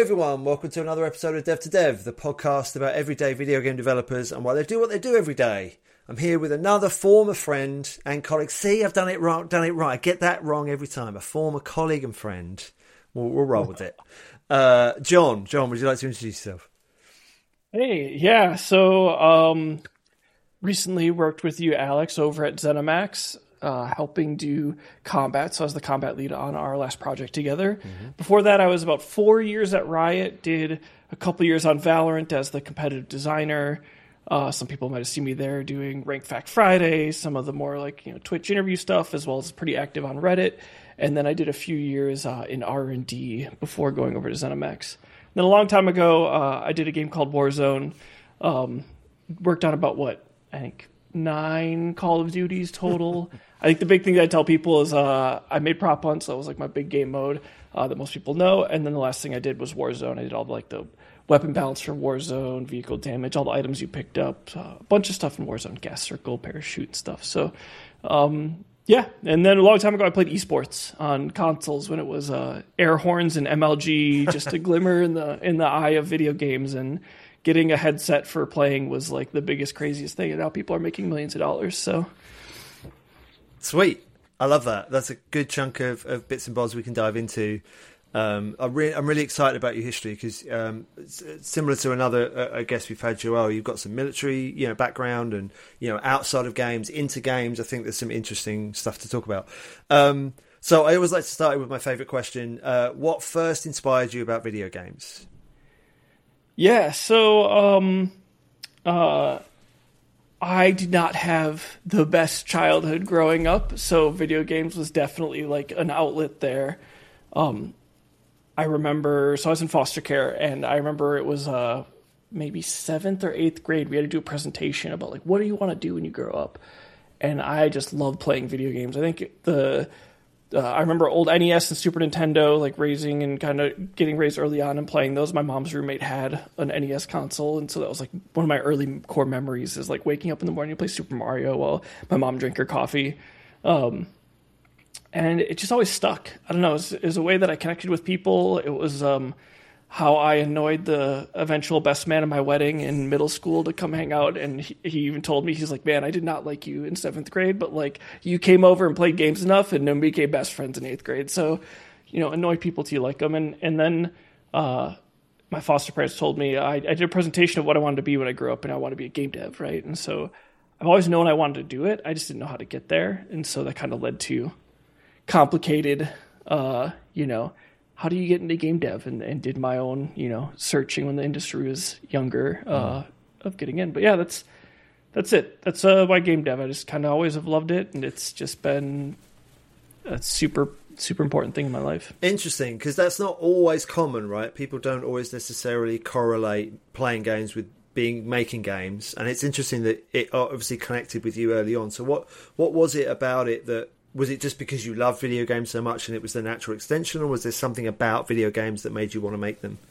everyone, welcome to another episode of Dev to Dev, the podcast about everyday video game developers and why they do what they do every day. I'm here with another former friend and colleague. See, I've done it right. I get that wrong every time. A former colleague and friend. We'll roll with it. John, would you like to introduce yourself? Hey, yeah. So, recently worked with you, Alex, over at ZeniMax, helping do combat. So I was the combat lead on our last project together. Mm-hmm. Before that, I was about 4 years at Riot, did a couple years on Valorant as the competitive designer. Some people might have seen me there doing Rank Fact Friday, some of the more Twitch interview stuff, as well as pretty active on Reddit. And then I did a few years in R&D before going over to ZeniMax. Then a long time ago, I did a game called Warzone. Worked on about, I think 9 Call of Duties total. I think the big thing that I tell people is I made Prop Hunt, so that was like my big game mode that most people know. And then the last thing I did was Warzone. I did all the weapon balance for Warzone, vehicle damage, all the items you picked up, a bunch of stuff in Warzone, gas circle, parachute stuff. So, yeah. And then a long time ago, I played esports on consoles when it was air horns and MLG, just a glimmer in the eye of video games. And getting a headset for playing was like the biggest, craziest thing. And now people are making millions of dollars. So sweet. I love that. That's a good chunk of bits and bobs we can dive into. I'm really excited about your history because similar to another guest we've had, Joel, you've got some military background and outside of games into games. I think there's some interesting stuff to talk about. So I always like to start with my favorite question. What first inspired you about video games? Yeah, so I did not have the best childhood growing up, so video games was definitely like an outlet there. I remember, so I was in foster care, and I remember it was maybe 7th or 8th grade. We had to do a presentation about what do you want to do when you grow up? And I just loved playing video games. I think I remember old NES and Super Nintendo, raising and kind of getting raised early on and playing those. My mom's roommate had an NES console, and so that was one of my early core memories is waking up in the morning to play Super Mario while my mom drank her coffee. And it just always stuck. I don't know. It was a way that I connected with people. It was how I annoyed the eventual best man at my wedding in middle school to come hang out. And he even told me, he's like, man, I did not like you in 7th grade, but you came over and played games enough and then we became best friends in 8th grade. So, annoy people till you like them. And then my foster parents told me I did a presentation of what I wanted to be when I grew up, and I want to be a game dev, right? And so I've always known I wanted to do it. I just didn't know how to get there. And so that kind of led to complicated, how do you get into game dev, and did my own, searching when the industry was younger, of getting in. But yeah, that's it. That's why game dev. I just kind of always have loved it, and it's just been a super, super important thing in my life. Interesting, because that's not always common, right? People don't always necessarily correlate playing games with making games, and it's interesting that it obviously connected with you early on. So what was it about it that, was it just because you love video games so much and it was the natural extension, or was there something about video games that made you want to make them?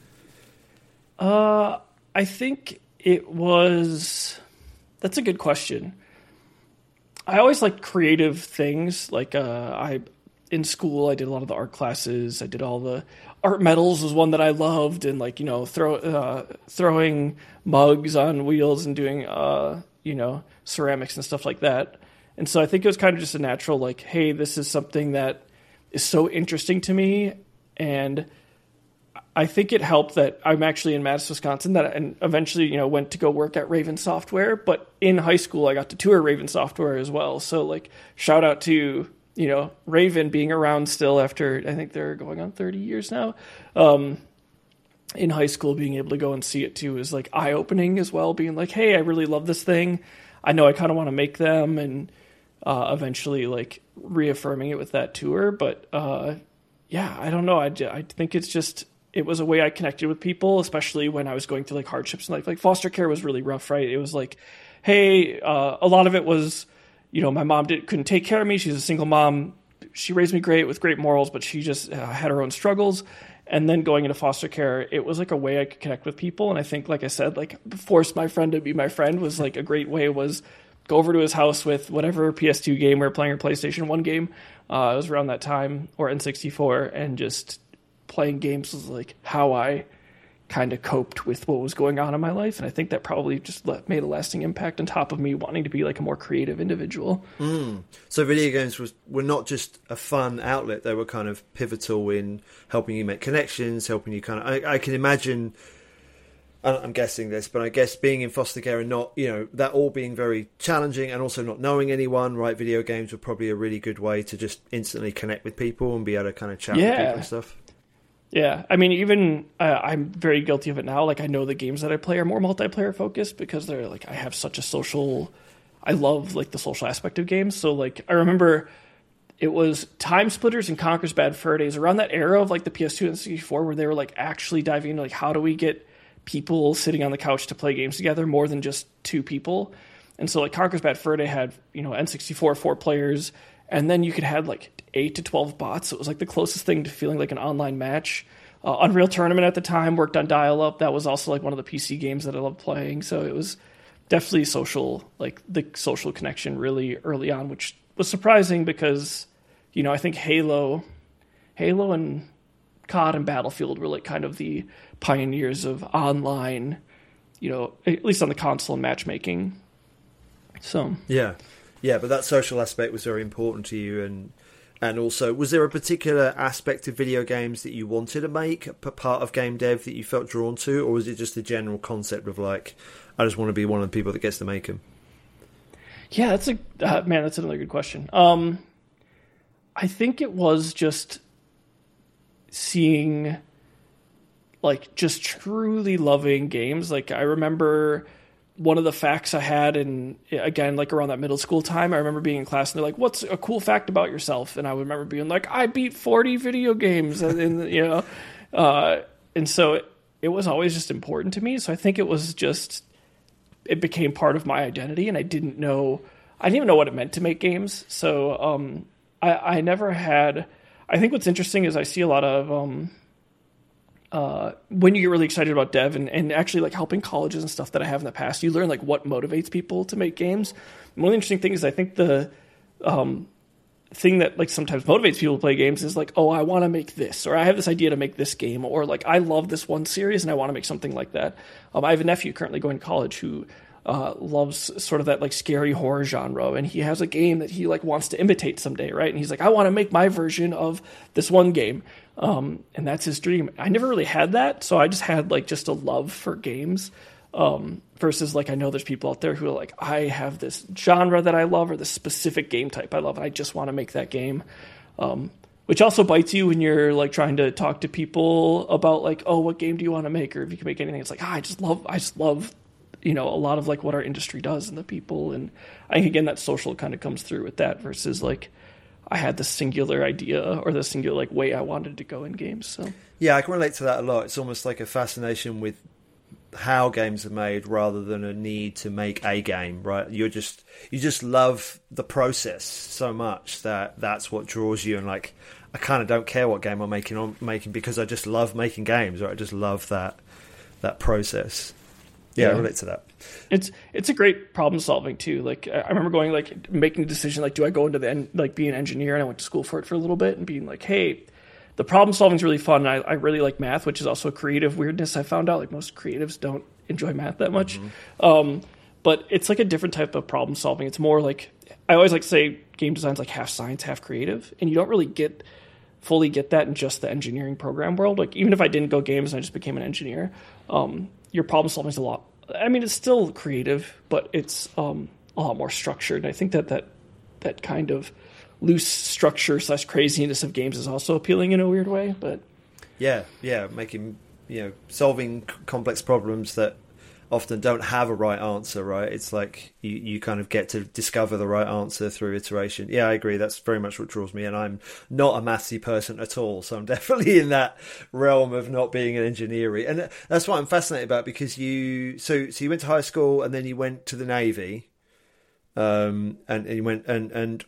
I think it was... That's a good question. I always liked creative things. In school, I did a lot of the art classes. I did all the art medals was one that I loved, and throwing mugs on wheels and doing ceramics and stuff like that. And so I think it was kind of just a natural, hey, this is something that is so interesting to me. And I think it helped that I'm actually in Madison, Wisconsin, and eventually, went to go work at Raven Software. But in high school, I got to tour Raven Software as well. So shout out to, Raven being around still after, I think they're going on 30 years now. In high school, being able to go and see it too is eye-opening as well, being hey, I really love this thing. I know I kind of want to make them, and eventually reaffirming it with that tour. But yeah, I don't know. I think it's just, it was a way I connected with people, especially when I was going through hardships, and like foster care was really rough, right? It was hey, a lot of it was, my mom couldn't take care of me. She's a single mom. She raised me great with great morals, but she just had her own struggles. And then going into foster care, it was a way I could connect with people. And I think, like I said, force my friend to be my friend was a great way. Was go over to his house with whatever PS2 game we were playing, or PlayStation 1 game. It was around that time, or N64, and just playing games was how I kind of coped with what was going on in my life. And I think that probably just made a lasting impact on top of me wanting to be like a more creative individual. So video games were not just a fun outlet, they were kind of pivotal in helping you make connections, helping you kind of, I can imagine, I'm guessing this, but I guess being in foster care and not, that all being very challenging and also not knowing anyone, right? Video games were probably a really good way to just instantly connect with people and be able to kind of chat with people and stuff. Yeah, I mean, even I'm very guilty of it now. Like, I know the games that I play are more multiplayer focused because they're like, I have such a social, I love like the social aspect of games. So like, I remember it was Time Splitters and Conker's Bad Fur Days around that era of like the PS2 and 64 where they were like actually diving into like, how do we get people sitting on the couch to play games together more than just two people? And so like Conker's Bad Fur Day had, N64, 4 players, and then you could have like 8 to 12 bots. It was like the closest thing to feeling like an online match. Unreal Tournament at the time worked on dial-up. That was also like one of the PC games that I loved playing. So it was definitely social, like the social connection really early on, which was surprising because, I think Halo and COD and Battlefield were like kind of the pioneers of online, at least on the console and matchmaking. So yeah, but that social aspect was very important to you. And also, was there a particular aspect of video games that you wanted to make a part of game dev that you felt drawn to, or was it just the general concept of like, I just want to be one of the people that gets to make them? Yeah, that's another good question. I think it was just seeing, like, just truly loving games. Like, I remember one of the facts I had, and again, like around that middle school time, I remember being in class and they're like, what's a cool fact about yourself? And I would remember being like, I beat 40 video games. And and so it was always just important to me. So I think it became part of my identity, and I didn't even know what it meant to make games. So I never had, I think what's interesting is I see a lot of, when you get really excited about dev and actually like helping colleges and stuff that I have in the past, you learn like what motivates people to make games. And one of the interesting things is I think the thing that like sometimes motivates people to play games is like, oh, I want to make this, or I have this idea to make this game, or like I love this one series and I want to make something like that. I have a nephew currently going to college who loves sort of that like scary horror genre, and he has a game that he like wants to imitate someday, right? And he's like, I want to make my version of this one game. And that's his dream. I never really had that, so I just had like just a love for games. Versus like I know there's people out there who are like, I have this genre that I love or this specific game type I love, and I just want to make that game. Which also bites you when you're like trying to talk to people about like, oh, what game do you want to make, or if you can make anything. It's like, I just love a lot of like what our industry does and the people. And I think again that social kind of comes through with that versus like I had the singular idea or the singular like way I wanted to go in games. So yeah, I can relate to that a lot. It's almost like a fascination with how games are made rather than a need to make a game, right? You just love the process so much that's what draws you. And like, I kind of don't care what game I'm making because I just love making games, right? I just love that process. Yeah, I relate to that. It's a great problem solving too. Like I remember going like making a decision like, do I go into be an engineer? And I went to school for it for a little bit and being like, hey, the problem solving is really fun. And I really like math, which is also a creative weirdness. I found out like most creatives don't enjoy math that much. Mm-hmm. But it's like a different type of problem solving. It's more like, I always like to say game design's like half science, half creative. And you don't really fully get that in just the engineering program world. Like even if I didn't go games and I just became an engineer, your problem solving is a lot. I mean, it's still creative, but it's a lot more structured. And I think that kind of loose structure / craziness of games is also appealing in a weird way. But yeah, making solving complex problems that often don't have a right answer, right? It's like you kind of get to discover the right answer through iteration. Yeah, I agree. That's very much what draws me, and I'm not a mathsy person at all, so I'm definitely in that realm of not being an engineer. And that's what I'm fascinated about, because you went to high school and then you went to the Navy, and you went and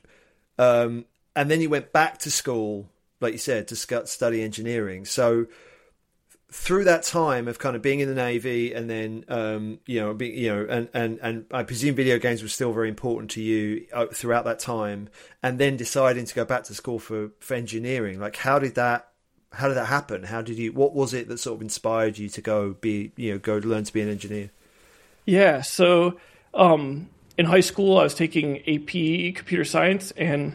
then you went back to school, like you said, to study engineering. So through that time of kind of being in the Navy and then, and I presume video games were still very important to you throughout that time, and then deciding to go back to school for engineering. Like, how did that how did that happen? What was it that sort of inspired you to go learn to be an engineer? Yeah. So, in high school, I was taking AP computer science, and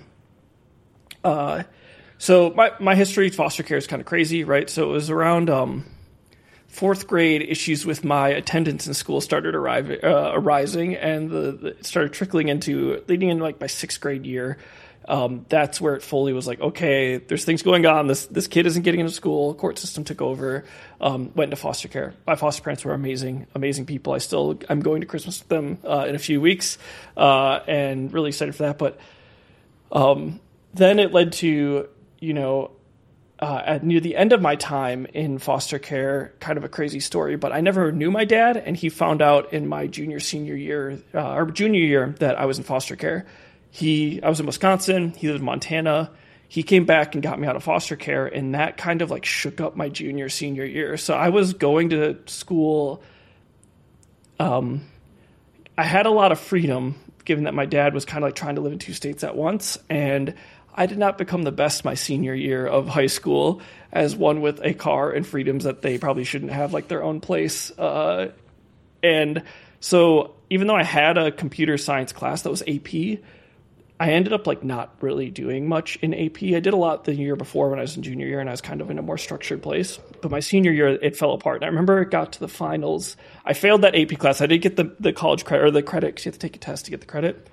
so my history foster care is kind of crazy, right? So it was around fourth grade, issues with my attendance in school started arising, and it started trickling leading into like my sixth grade year. That's where it fully was like, okay, there's things going on. This kid isn't getting into school. Court system took over. Went into foster care. My foster parents were amazing people. I'm going to Christmas with them in a few weeks, and really excited for that. But then it led to, at near the end of my time in foster care, kind of a crazy story, but I never knew my dad, and he found out in my junior year that I was in foster care. I was in Wisconsin, he lived in Montana. He came back and got me out of foster care, and that kind of like shook up my senior year. So I was going to school. I had a lot of freedom, given that my dad was kind of like trying to live in two states at once, and I did not become the best my senior year of high school as one with a car and freedoms that they probably shouldn't have, like their own place. And so even though I had a computer science class that was AP, I ended up like not really doing much in AP. I did a lot the year before when I was in junior year, and I was kind of in a more structured place. But my senior year, it fell apart. And I remember it got to the finals. I failed that AP class. I did get the college credit, or the credit, because you have to take a test to get the credit.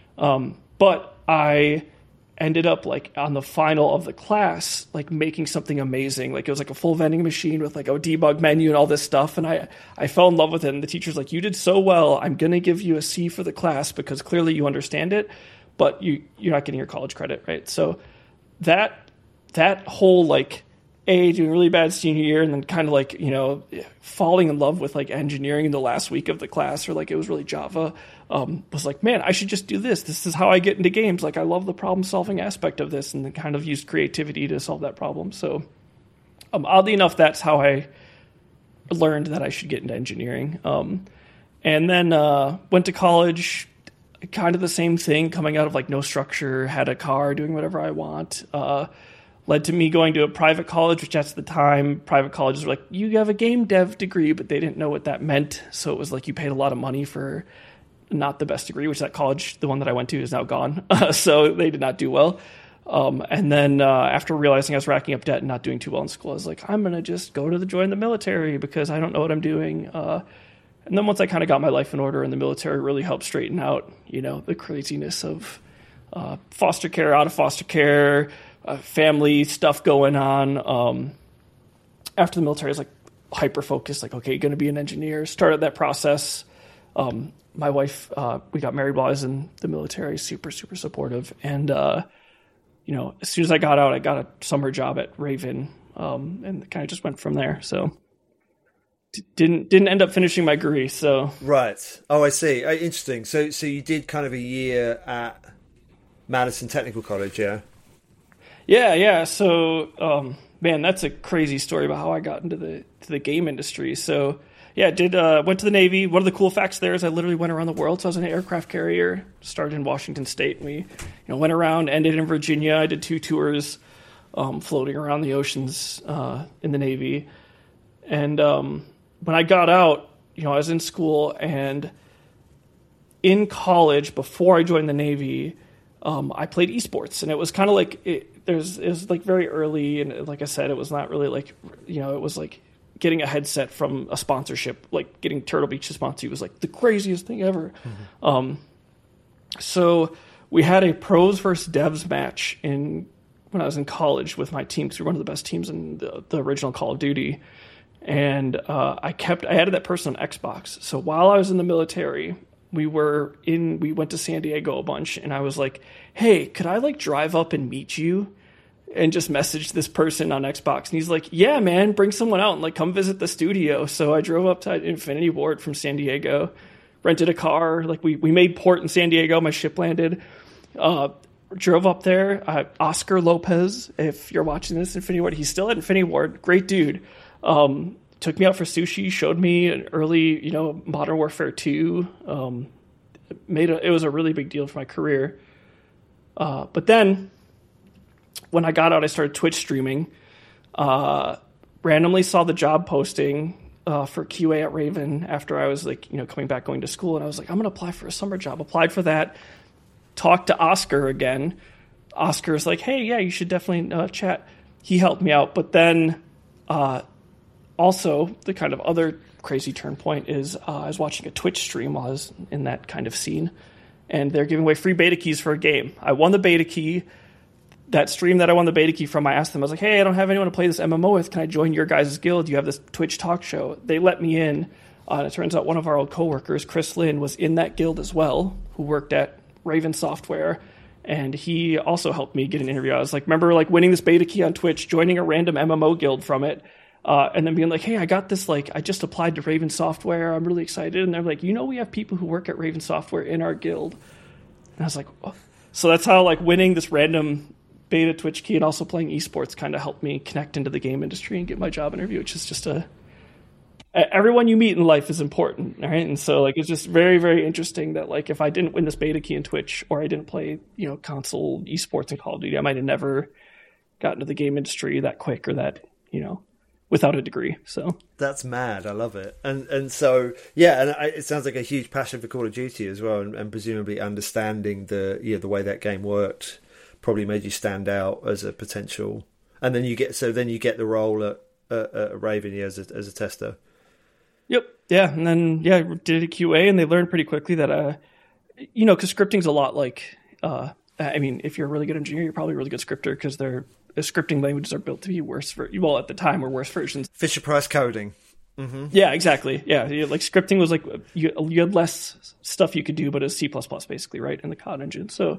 But I ended up like on the final of the class, like making something amazing. Like it was like a full vending machine with like a debug menu and all this stuff. And I fell in love with it. And the teacher's like, you did so well. I'm going to give you a C for the class because clearly you understand it, but you're not getting your college credit. Right. So that whole like doing really bad senior year, and then kind of like, falling in love with like engineering in the last week of the class, or like it was really Java, was like, man, I should just do this. This is how I get into games. Like I love the problem solving aspect of this, and then kind of used creativity to solve that problem. So oddly enough, that's how I learned that I should get into engineering. And then went to college, kind of the same thing, coming out of like no structure, had a car, doing whatever I want. Led to me going to a private college, which at the time, private colleges were like, you have a game dev degree, but they didn't know what that meant. So it was like you paid a lot of money for not the best degree, which that college, the one that I went to, is now gone. So they did not do well. And then after realizing I was racking up debt and not doing too well in school, I was like, I'm going to just go to join the military because I don't know what I'm doing. And then once I kind of got my life in order, and the military really helped straighten out, the craziness of foster care, out of foster care, family stuff going on. After the military, I was like hyper focused, like, okay, going to be an engineer. Started that process. My wife, we got married while I was in the military, super, super supportive. And, as soon as I got out, I got a summer job at Raven, and kind of just went from there. So didn't end up finishing my degree. So right. Oh, I see. Interesting. So you did kind of a year at Madison Technical College, yeah? Yeah. So, man, that's a crazy story about how I got into the game industry. So, yeah, went to the Navy. One of the cool facts there is I literally went around the world. So I was an aircraft carrier, started in Washington State. And we, went around, ended in Virginia. I did 2 tours, floating around the oceans in the Navy. And when I got out, I was in school, and in college, before I joined the Navy, I played esports, and it was kind of like it was like very early, and like I said, it was not really like it was like getting a headset from a sponsorship, like getting Turtle Beach to sponsor you was like the craziest thing ever. Mm-hmm. So we had a pros versus devs match when I was in college with my team, because we were one of the best teams in the original Call of Duty, and I added that person on Xbox. So while I was in the military, we went to San Diego a bunch, and I was like, hey, could I like drive up and meet you? And just messaged this person on Xbox. And he's like, yeah, man, bring someone out and like come visit the studio. So I drove up to Infinity Ward from San Diego, rented a car. Like we made port in San Diego. My ship landed, drove up there. Oscar Lopez, if you're watching this, Infinity Ward, he's still at Infinity Ward. Great dude. Took me out for sushi, showed me an early, Modern Warfare 2. It was a really big deal for my career. But then when I got out, I started Twitch streaming. randomly saw the job posting for QA at Raven after I was like, coming back going to school, and I was like, I'm going to apply for a summer job. Applied for that. Talked to Oscar again. Oscar's like, hey, yeah, you should definitely chat. He helped me out, but then also the kind of other crazy turn point is I was watching a Twitch stream while I was in that kind of scene, and they're giving away free beta keys for a game. I won the beta key. That stream that I won the beta key from, I asked them, I was like, hey, I don't have anyone to play this MMO with. Can I join your guys' guild? You have this Twitch talk show. They let me in. And it turns out one of our old coworkers, Chris Lynn, was in that guild as well, who worked at Raven Software. And he also helped me get an interview. I was like, remember like winning this beta key on Twitch, joining a random MMO guild from it, and then being like, hey, I got this, like, I just applied to Raven Software. I'm really excited. And they're like, we have people who work at Raven Software in our guild. And I was like, oh. So that's how like winning this random beta Twitch key and also playing esports kind of helped me connect into the game industry and get my job interview, which is just everyone you meet in life is important, right? And so like it's just very, very interesting that like if I didn't win this beta key in Twitch or I didn't play console esports and Call of Duty, I might have never gotten to the game industry that quick or that without a degree. So that's mad. I love it. And so yeah, and it sounds like a huge passion for Call of Duty as well, and presumably understanding the way that game worked probably made you stand out as a potential. And then you get the role at Raven as a tester. Yep. Yeah. And then did a QA, and they learned pretty quickly that because scripting's a lot like if you're a really good engineer, you're probably a really good scripter, because the scripting languages are built to be at the time were worse versions. Fisher Price coding. Mm-hmm. Yeah, exactly. Yeah, like scripting was like you had less stuff you could do, but it was C++ basically, right, in the COD engine. So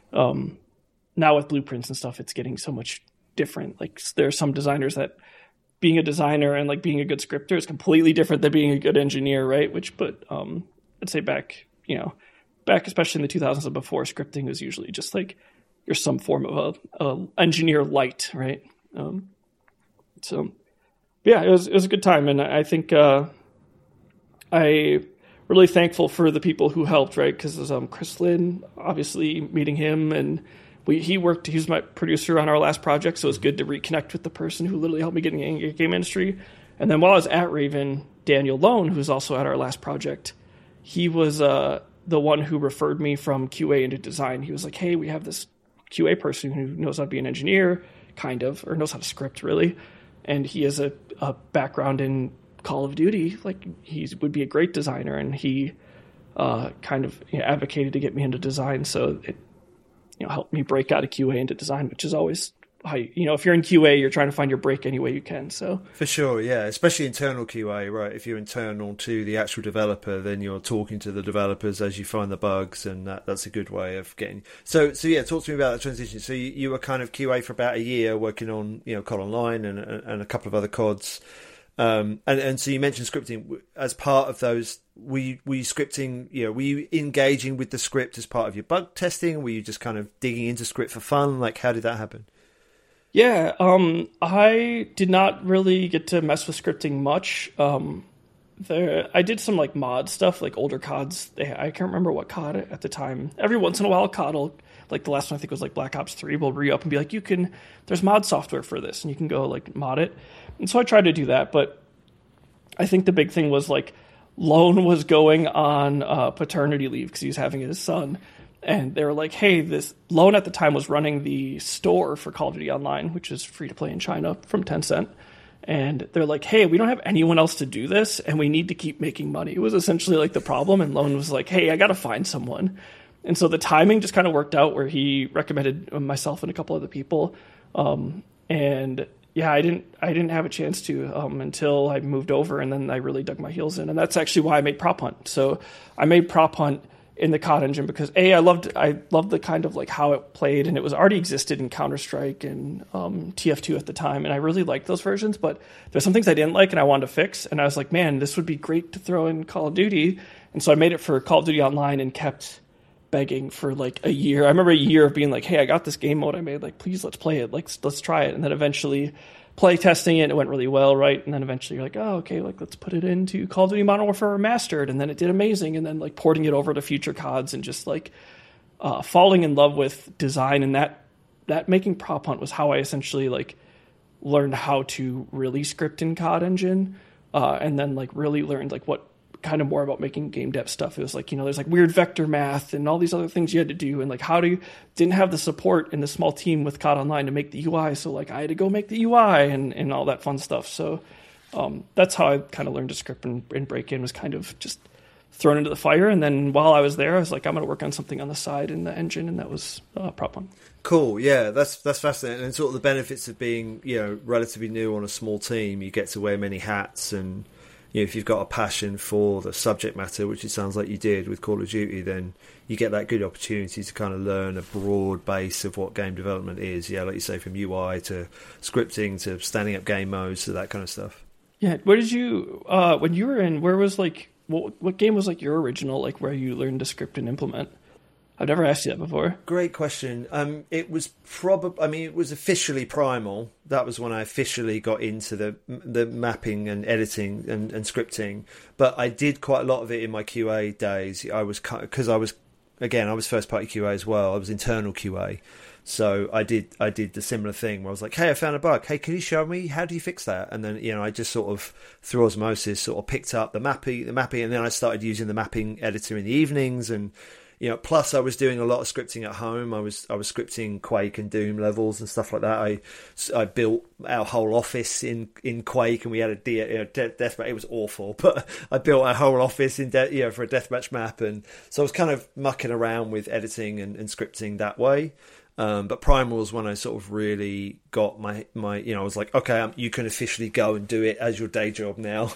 now with blueprints and stuff, it's getting so much different. Like there are some designers that being a designer and like being a good scripter is completely different than being a good engineer, right? I'd say back especially in the 2000s and before, scripting was usually just like you're some form of a engineer light, right? So yeah, it was a good time, and I think I really thankful for the people who helped, right? Because Chris Lynn, obviously meeting him, and he was my producer on our last project, so it was good to reconnect with the person who literally helped me get in the game industry. And then while I was at Raven, Daniel Lone, who's also at our last project, he was the one who referred me from QA into design. He was like, hey, we have this QA person who knows how to be an engineer, kind of, or knows how to script, really. And he has a background in Call of Duty. Like, he would be a great designer, and he kind of advocated to get me into design. So it helped me break out of QA into design, which is always if you're in QA, you're trying to find your break any way you can. So for sure, yeah, especially internal QA, right? If you're internal to the actual developer, then you're talking to the developers as you find the bugs, and that's a good way of getting. So yeah, talk to me about that transition. So you were kind of QA for about a year, working on COD Online and a couple of other CODs. And so you mentioned scripting as part of those. Were you scripting? Were you engaging with the script as part of your bug testing? Were you just kind of digging into script for fun? Like, how did that happen? Yeah, I did not really get to mess with scripting much. I did some like mod stuff, like older CODs. I can't remember what COD at the time. Every once in a while, COD will, like the last one I think was like Black Ops 3, will re-up and be like, there's mod software for this, and you can go like mod it. And so I tried to do that, but I think the big thing was like Lone was going on paternity leave because he was having his son. And they were like, hey, this Lone at the time was running the store for Call of Duty Online, which is free to play in China from Tencent. And they're like, hey, we don't have anyone else to do this, and we need to keep making money. It was essentially like the problem. And Lone was like, hey, I got to find someone. And so the timing just kind of worked out where he recommended myself and a couple other people. And yeah, I didn't have a chance to until I moved over, and then I really dug my heels in. And that's actually why I made Prop Hunt. So I made Prop Hunt in the COD engine because I loved the kind of like how it played, and it was already existed in Counter-Strike and TF2 at the time, and I really liked those versions, but there's some things I didn't like and I wanted to fix, and I was like, man, this would be great to throw in Call of Duty. And so I made it for Call of Duty Online and kept begging for like a year. I remember a year of being like, hey, I got this game mode I made, like, please, let's play it, like, let's try it. And then eventually play testing it went really well, right? And then eventually you're like, oh, okay, like, let's put it into Call of Duty Modern Warfare Remastered, and then it did amazing. And then like porting it over to future CODs and just like falling in love with design, and that making Prop Hunt was how I essentially like learned how to really script in COD Engine, and then like really learned like what kind of more about making game dev stuff. It was like, there's like weird vector math and all these other things you had to do, and like didn't have the support in the small team with COD Online to make the UI, so like I had to go make the UI and all that fun stuff. So that's how I kind of learned to script and break in, was kind of just thrown into the fire. And then while I was there, I was like, I'm going to work on something on the side in the engine, and that was Prop 1. Cool, yeah, that's fascinating. And sort of the benefits of being, relatively new on a small team, you get to wear many hats, and if you've got a passion for the subject matter, which it sounds like you did with Call of Duty, then you get that good opportunity to kind of learn a broad base of what game development is. Yeah, like you say, from UI to scripting to standing up game modes to that kind of stuff. Yeah, where did you when you were in? Where was like what game was like your original, like where you learned to script and implement? I've never asked you that before. Great question. It was probably, it was officially Primal. That was when I officially got into the mapping and editing and scripting. But I did quite a lot of it in my QA days. I was first party QA as well. I was internal QA. So I did the similar thing where I was like, hey, I found a bug. Hey, can you show me? How do you fix that? And then, I just sort of, through osmosis, sort of picked up the mapping, and then I started using the mapping editor in the evenings. And plus I was doing a lot of scripting at home. I was scripting Quake and Doom levels and stuff like that. I built our whole office in Quake, and we had a deathmatch. It was awful, but I built our whole office for a deathmatch map, and so I was kind of mucking around with editing and scripting that way. But Primal was when I sort of really got my I was like, okay, you can officially go and do it as your day job now.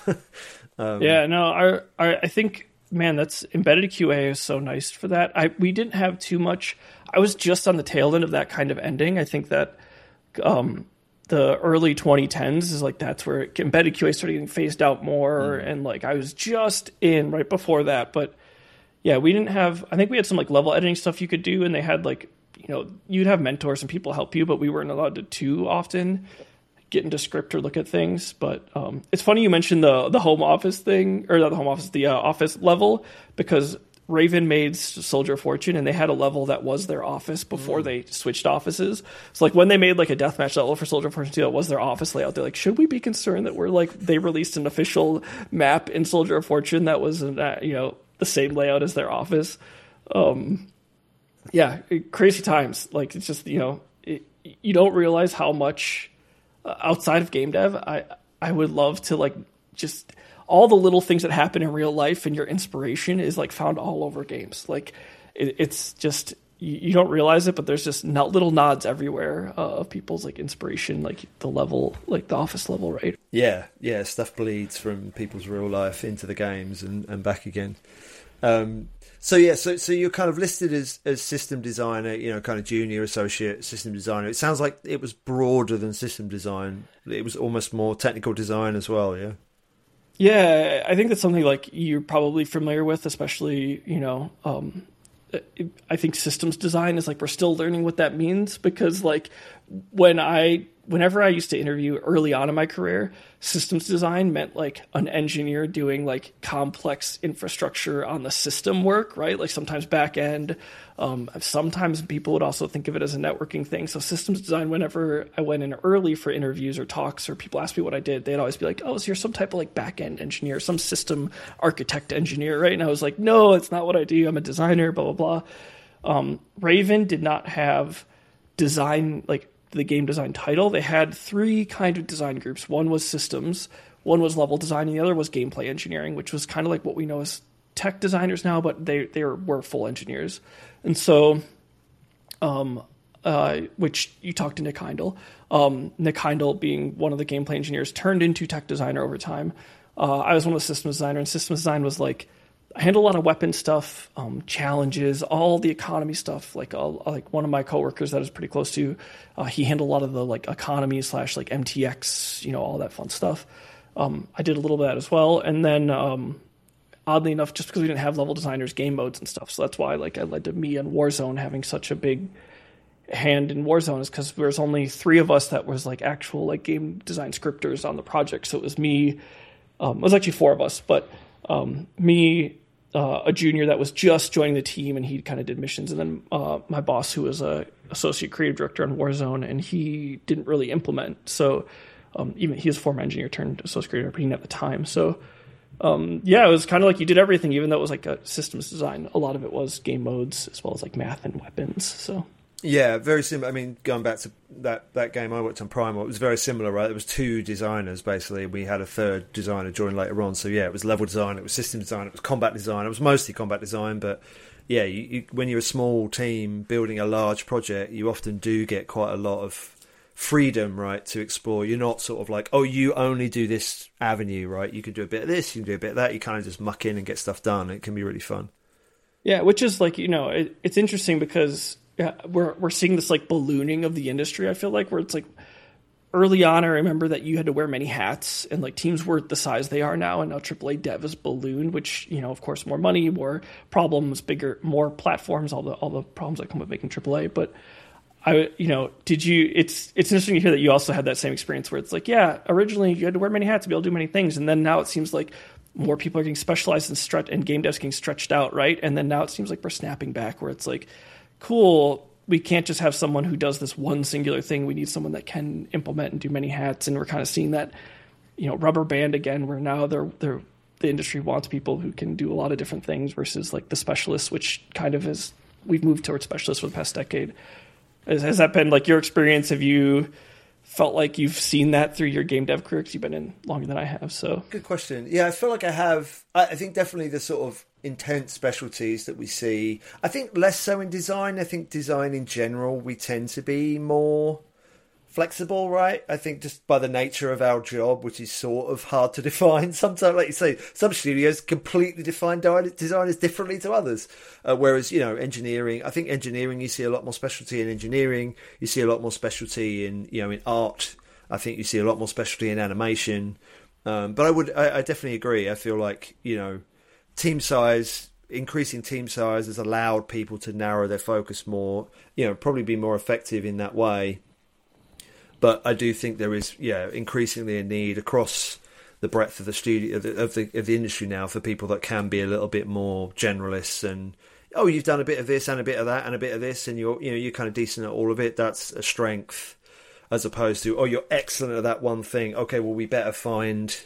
I think, man, that's embedded QA is so nice for that. We didn't have too much. I was just on the tail end of that kind of ending. I think that the early 2010s is like that's where embedded QA started getting phased out more, and like I was just in right before that. But yeah, we didn't have. I think we had some like level editing stuff you could do, and they had like you'd have mentors and people help you, but we weren't allowed to too often get into script or look at things. But it's funny you mentioned the home office thing, or not the home office, the office level, because Raven made Soldier of Fortune, and they had a level that was their office before they switched offices. So like when they made like a deathmatch level for Soldier of Fortune 2, that was their office layout. They're like, should we be concerned that we're like, they released an official map in Soldier of Fortune that was the same layout as their office? Yeah, crazy times. Like it's just you don't realize how much outside of game dev I would love to like just all the little things that happen in real life, and your inspiration is like found all over games. Like it's just you don't realize it, but there's just little nods everywhere of people's like inspiration, like the level, like the office level, right? Yeah, stuff bleeds from people's real life into the games and back again. So you're kind of listed as system designer, kind of junior associate system designer. It sounds like it was broader than system design. It was almost more technical design as well, yeah? Yeah, I think that's something like you're probably familiar with, especially, I think systems design is like we're still learning what that means, because like whenever I used to interview early on in my career, systems design meant like an engineer doing like complex infrastructure on the system work, right? Like sometimes back end. Sometimes people would also think of it as a networking thing. So systems design, whenever I went in early for interviews or talks, or people asked me what I did, they'd always be like, oh, so you're some type of like back end engineer, some system architect engineer, right? And I was like, no, it's not what I do. I'm a designer, blah, blah, blah. Raven did not have design, like the game design title. They had three kind of design groups. One was systems, one was level design, and the other was gameplay engineering, which was kind of like what we know as tech designers now, but they were full engineers. And so, which you talked to Nick Heindel. Nick Heindel, being one of the gameplay engineers, turned into tech designer over time. I was one of the systems designer, and systems design was like, I handle a lot of weapon stuff, challenges, all the economy stuff. Like one of my coworkers that I was pretty close to, he handled a lot of the like economy / like MTX, all that fun stuff. I did a little bit of that as well, and then oddly enough, just because we didn't have level designers, game modes and stuff, so that's why like I led to me and Warzone having such a big hand in Warzone, is because there was only 3 of us that was like actual like game design scripters on the project. So it was me. It was actually 4 of us, but me. a junior that was just joining the team, and he kind of did missions. And then my boss, who was a associate creative director on Warzone, and he didn't really implement. So even he was a former engineer turned associate creative, but he didn't have the time. So it was kind of like you did everything, even though it was like a systems design. A lot of it was game modes as well as like math and weapons. So yeah, very similar. I mean, going back to that game I worked on, Primal, it was very similar, right? There was 2 designers, basically. We had a 3rd designer join later on. So, yeah, it was level design, it was system design, it was combat design. It was mostly combat design, but, yeah, when you're a small team building a large project, you often do get quite a lot of freedom, right, to explore. You're not sort of like, oh, you only do this avenue, right? You can do a bit of this, you can do a bit of that. You kind of just muck in and get stuff done. It can be really fun. Yeah, which is like, it's interesting because... yeah, we're seeing this like ballooning of the industry. I feel like where it's like early on, I remember that you had to wear many hats, and like teams were the size they are now, and now AAA dev has ballooned. Which of course, more money, more problems, bigger, more platforms, all the problems that come with making AAA. But It's interesting to hear that you also had that same experience where it's like, yeah, originally you had to wear many hats to be able to do many things, and then now it seems like more people are getting specialized and game devs getting stretched out, right? And then now it seems like we're snapping back, where it's like, cool, we can't just have someone who does this one singular thing. We need someone that can implement and do many hats. And we're kind of seeing that, rubber band again, where now the industry wants people who can do a lot of different things versus like the specialists, which kind of we've moved towards specialists for the past decade. Has that been like your experience? Have you felt like you've seen that through your game dev career? Because you've been in longer than I have. So good question. Yeah, I feel like I have. I think definitely the sort of intense specialties that we see. I think less so in design. I think design in general, we tend to be more flexible, right? I think just by the nature of our job, which is sort of hard to define. Sometimes, like you say, some studios completely define designers differently to others. Whereas, engineering, I think engineering, you see a lot more specialty in engineering. You see a lot more specialty in, in art. I think you see a lot more specialty in animation. But I definitely agree. I feel like, increasing team size has allowed people to narrow their focus more, probably be more effective in that way. But I do think there is, increasingly a need across the breadth of the studio of the industry now for people that can be a little bit more generalists and, oh, you've done a bit of this and a bit of that and a bit of this, and you're kind of decent at all of it. That's a strength, as opposed to, oh, you're excellent at that one thing. Okay, well, we better find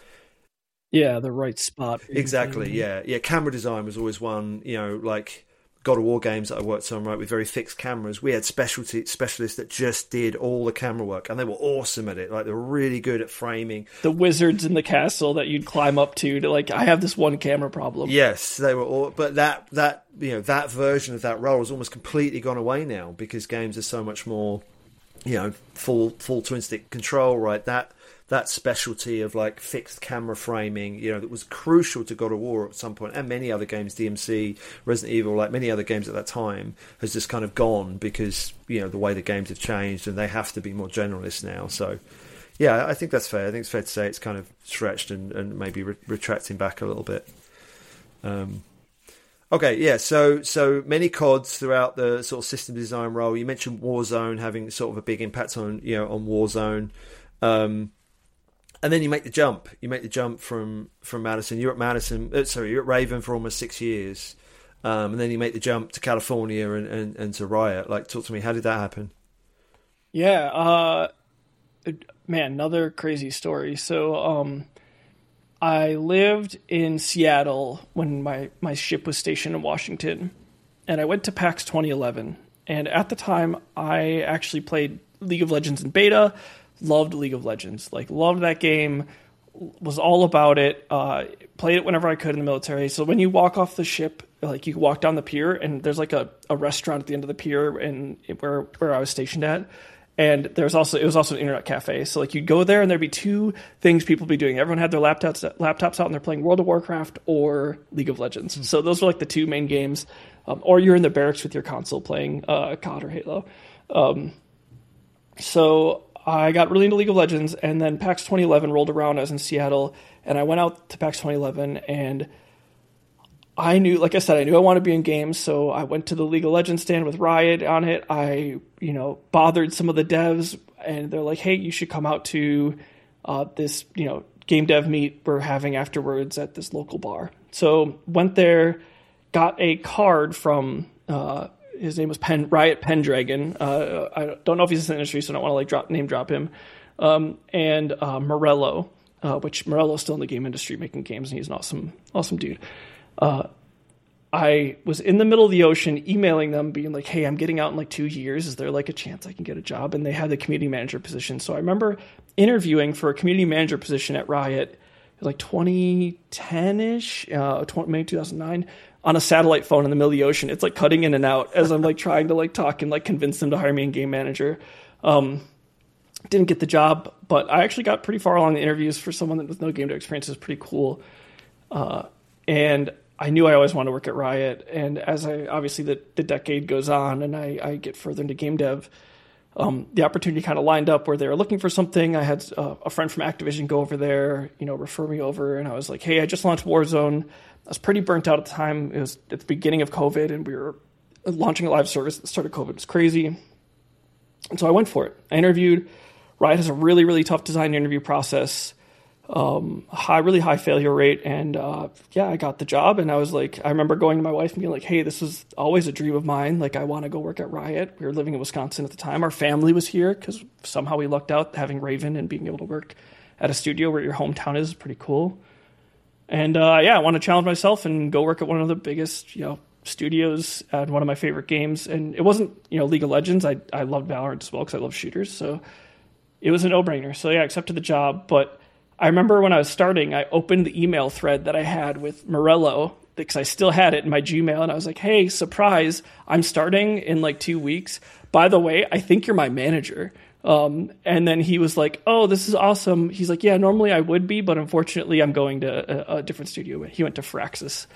the right spot. Exactly. Yeah. Camera design was always one. Like God of War games that I worked on, right, with very fixed cameras. We had specialists that just did all the camera work, and they were awesome at it. Like, they were really good at framing. The wizards in the castle that you'd climb up to like, I have this one camera problem. Yes, they were all, but that that version of that role has almost completely gone away now, because games are so much more, full twin stick control, right? That specialty of like fixed camera framing, that was crucial to God of War at some point, and many other games, DMC, Resident Evil, like many other games at that time, has just kind of gone because, the way the games have changed and they have to be more generalist now. So, yeah, I think that's fair. I think it's fair to say it's kind of stretched and maybe retracting back a little bit. Okay, yeah, so many CODs throughout the sort of system design role. You mentioned Warzone having sort of a big impact on, on Warzone. And then you make the jump. You make the jump from Madison. You're at Raven for almost 6 years. And then you make the jump to California and to Riot. Like, talk to me. How did that happen? Yeah. Man, another crazy story. So I lived in Seattle when my ship was stationed in Washington. And I went to PAX 2011. And at the time, I actually played League of Legends in beta. Loved League of Legends, loved that game, was all about it, played it whenever I could in the military. So when you walk off the ship, you can walk down the pier, and there's a restaurant at the end of the pier and where I was stationed at. And it was also an internet cafe. So you'd go there and there'd be 2 things people would be doing. Everyone had their laptops out and they're playing World of Warcraft or League of Legends. So those were the 2 main games. Or you're in the barracks with your console playing COD or Halo. So I got really into League of Legends, and then PAX 2011 rolled around. I was in Seattle, and I went out to PAX 2011, and I knew, like I said, I wanted to be in games, so I went to the League of Legends stand with Riot on it. I, bothered some of the devs, and they're like, hey, you should come out to this, game dev meet we're having afterwards at this local bar. So went there, got a card from his name was Riot Pendragon. I don't know if he's in the industry, so I don't want to name drop him. And Morello, which Morello's still in the game industry making games, and he's an awesome dude. I was in the middle of the ocean emailing them being like, hey, I'm getting out in like 2 years. Is there like a chance I can get a job? And they had the community manager position. So I remember interviewing for a community manager position at Riot, it was like 2010-ish, maybe 2009, on a satellite phone in the middle of the ocean. It's like cutting in and out as I'm like trying to like talk and like convince them to hire me in game manager. Didn't get the job, but I actually got pretty far along the interviews for someone with no game dev experience. It was pretty cool. And I knew I always wanted to work at Riot. And as obviously the decade goes on and I get further into game dev, the opportunity kind of lined up where they were looking for something. I had a friend from Activision go over there, refer me over. And I was like, hey, I just launched Warzone. I was pretty burnt out at the time. It was at the beginning of COVID and we were launching a live service at the start of COVID. It was crazy. And so I went for it. I interviewed. Riot has a really, really tough design interview process, really high failure rate. And I got the job. And I was like, I remember going to my wife and being like, hey, this was always a dream of mine. Like, I want to go work at Riot. We were living in Wisconsin at the time. Our family was here because somehow we lucked out having Raven and being able to work at a studio where your hometown is pretty cool. And I want to challenge myself and go work at one of the biggest, studios at one of my favorite games. And it wasn't, League of Legends. I loved Valorant as well because I love shooters. So it was a no-brainer. So I accepted the job. But I remember when I was starting, I opened the email thread that I had with Morello because I still had it in my Gmail. And I was like, hey, surprise, I'm starting in like 2 weeks. By the way, I think you're my manager. And then he was like, oh, this is awesome. He's like, yeah, normally I would be, but unfortunately I'm going to a different studio. He went to Firaxis.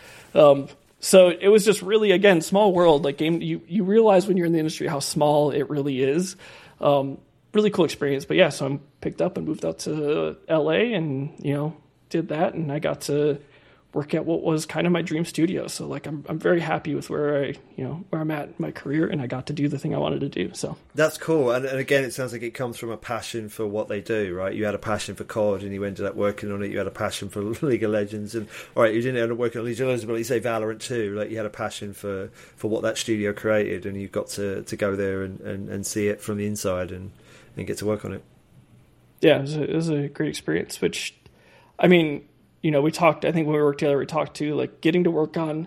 So it was just really, again, small world. Like game, you realize when you're in the industry how small it really is. Really cool experience. But yeah, so I'm picked up and moved out to LA and, did that. And I got to work at what was kind of my dream studio. So like, I'm very happy with where I'm at in my career, and I got to do the thing I wanted to do. So that's cool. And again, it sounds like it comes from a passion for what they do, right? You had a passion for COD and you ended up working on it. You had a passion for League of Legends, and all right, you didn't end up working on League of Legends, but you say Valorant too. Like you had a passion for what that studio created, and you've got to go there and see it from the inside and get to work on it. Yeah, it was a great experience, which, I mean, we talked, I think when we worked together, we talked to like getting to work on,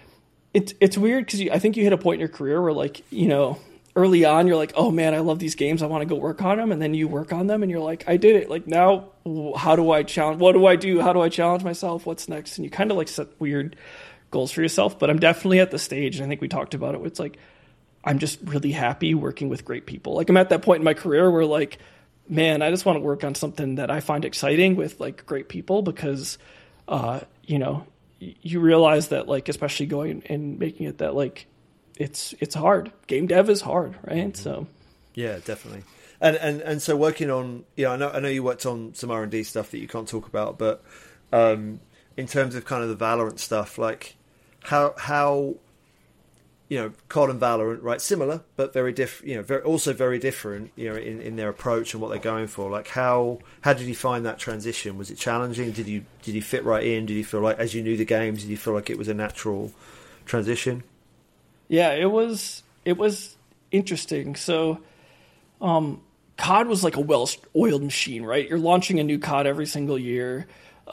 it's weird because I think you hit a point in your career where like, early on, you're like, oh man, I love these games. I want to go work on them. And then you work on them and you're like, I did it. Like now, how do I challenge? What do I do? How do I challenge myself? What's next? And you kind of like set weird goals for yourself, but I'm definitely at the stage. And I think we talked about it. Where it's like, I'm just really happy working with great people. Like I'm at that point in my career where like, man, I just want to work on something that I find exciting with like great people because, you realize that like, especially going and making it that like, it's hard. Game dev is hard, right? So, yeah, definitely. And so working on, I know you worked on some R&D stuff that you can't talk about, but in terms of kind of the Valorant stuff, like how COD and Valorant, right? Similar, but very different. Very different. In their approach and what they're going for. Like, how did you find that transition? Was it challenging? Did you fit right in? Did you feel like, as you knew the games, did you feel like it was a natural transition? Yeah, it was interesting. So, COD was like a well-oiled machine, right? You're launching a new COD every single year,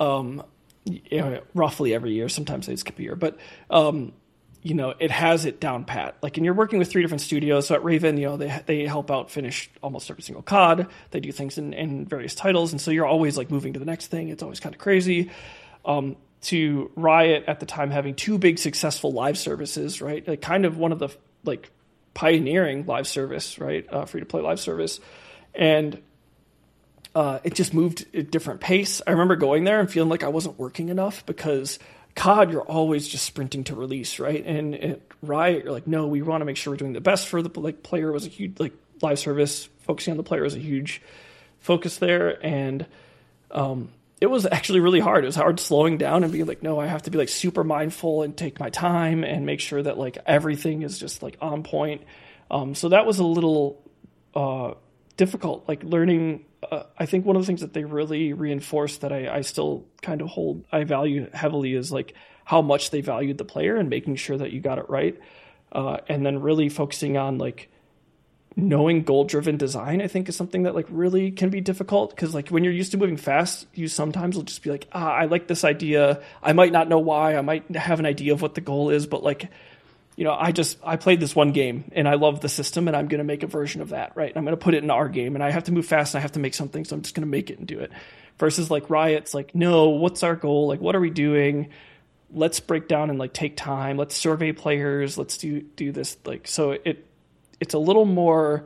roughly every year. Sometimes they skip a year, but. It has it down pat. Like, and you're working with 3 different studios. So at Raven, they help out finish almost every single COD. They do things in various titles. And so you're always like moving to the next thing. It's always kind of crazy. To Riot at the time having 2 big successful live services, right? Like kind of one of the like pioneering live service, right? Free to play live service. And it just moved at a different pace. I remember going there and feeling like I wasn't working enough because COD, you're always just sprinting to release, right? And at Riot, you're like, no, we want to make sure we're doing the best for the player. Was a huge live service, focusing on the player was a huge focus there, and it was actually really hard. It was hard slowing down and being like, no, I have to be like super mindful and take my time and make sure that like everything is just like on point. So that was a little difficult, like learning I think one of the things that they really reinforced that I still kind of I value heavily is like how much they valued the player and making sure that you got it right. And then really focusing on like knowing goal-driven design, I think is something that like really can be difficult, because like when you're used to moving fast, you sometimes will just be like, I like this idea. I might not know why. I might have an idea of what the goal is, but like, you know, I played this one game and I love the system and I'm going to make a version of that, right? And I'm going to put it in our game and I have to move fast and I have to make something, so I'm just going to make it and do it. Versus like Riot's like, no, what's our goal? Like, what are we doing? Let's break down and like take time. Let's survey players. Let's do this. Like, so it's a little more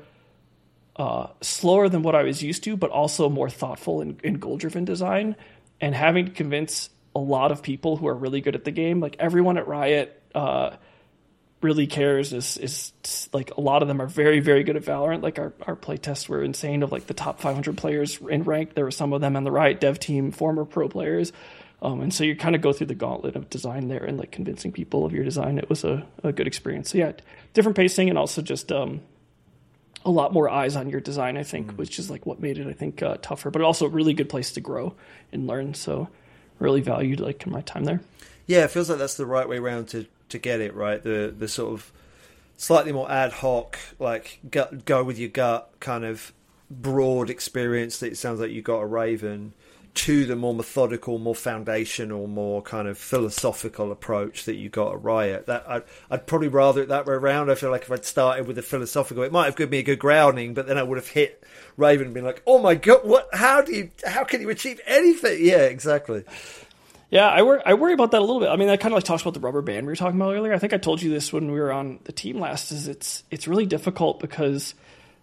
slower than what I was used to, but also more thoughtful in goal-driven design, and having to convince a lot of people who are really good at the game. Like everyone at Riot really cares is like a lot of them are very, very good at Valorant. Like our play tests were insane. Of like the top 500 players in ranked, there were some of them on the Riot dev team, former pro players. And so you kind of go through the gauntlet of design there and like convincing people of your design. It was a good experience. So yeah, different pacing, and also just a lot more eyes on your design, I think, which is like what made it, I think, tougher, but also a really good place to grow and learn. So really valued like my time there. Yeah, it feels like that's the right way around to get it, right? The sort of slightly more ad hoc, like go with your gut kind of broad experience that it sounds like you got at Raven, to the more methodical, more foundational, more kind of philosophical approach that you got at Riot. That I'd probably rather it that way around. I feel like if I'd started with the philosophical, it might have given me a good grounding, but then I would have hit Raven and been like, oh my God, what? How can you achieve anything? Yeah, exactly. Yeah, I worry about that a little bit. I mean, that kind of like talks about the rubber band we were talking about earlier. I think I told you this when we were on the team last, is it's really difficult because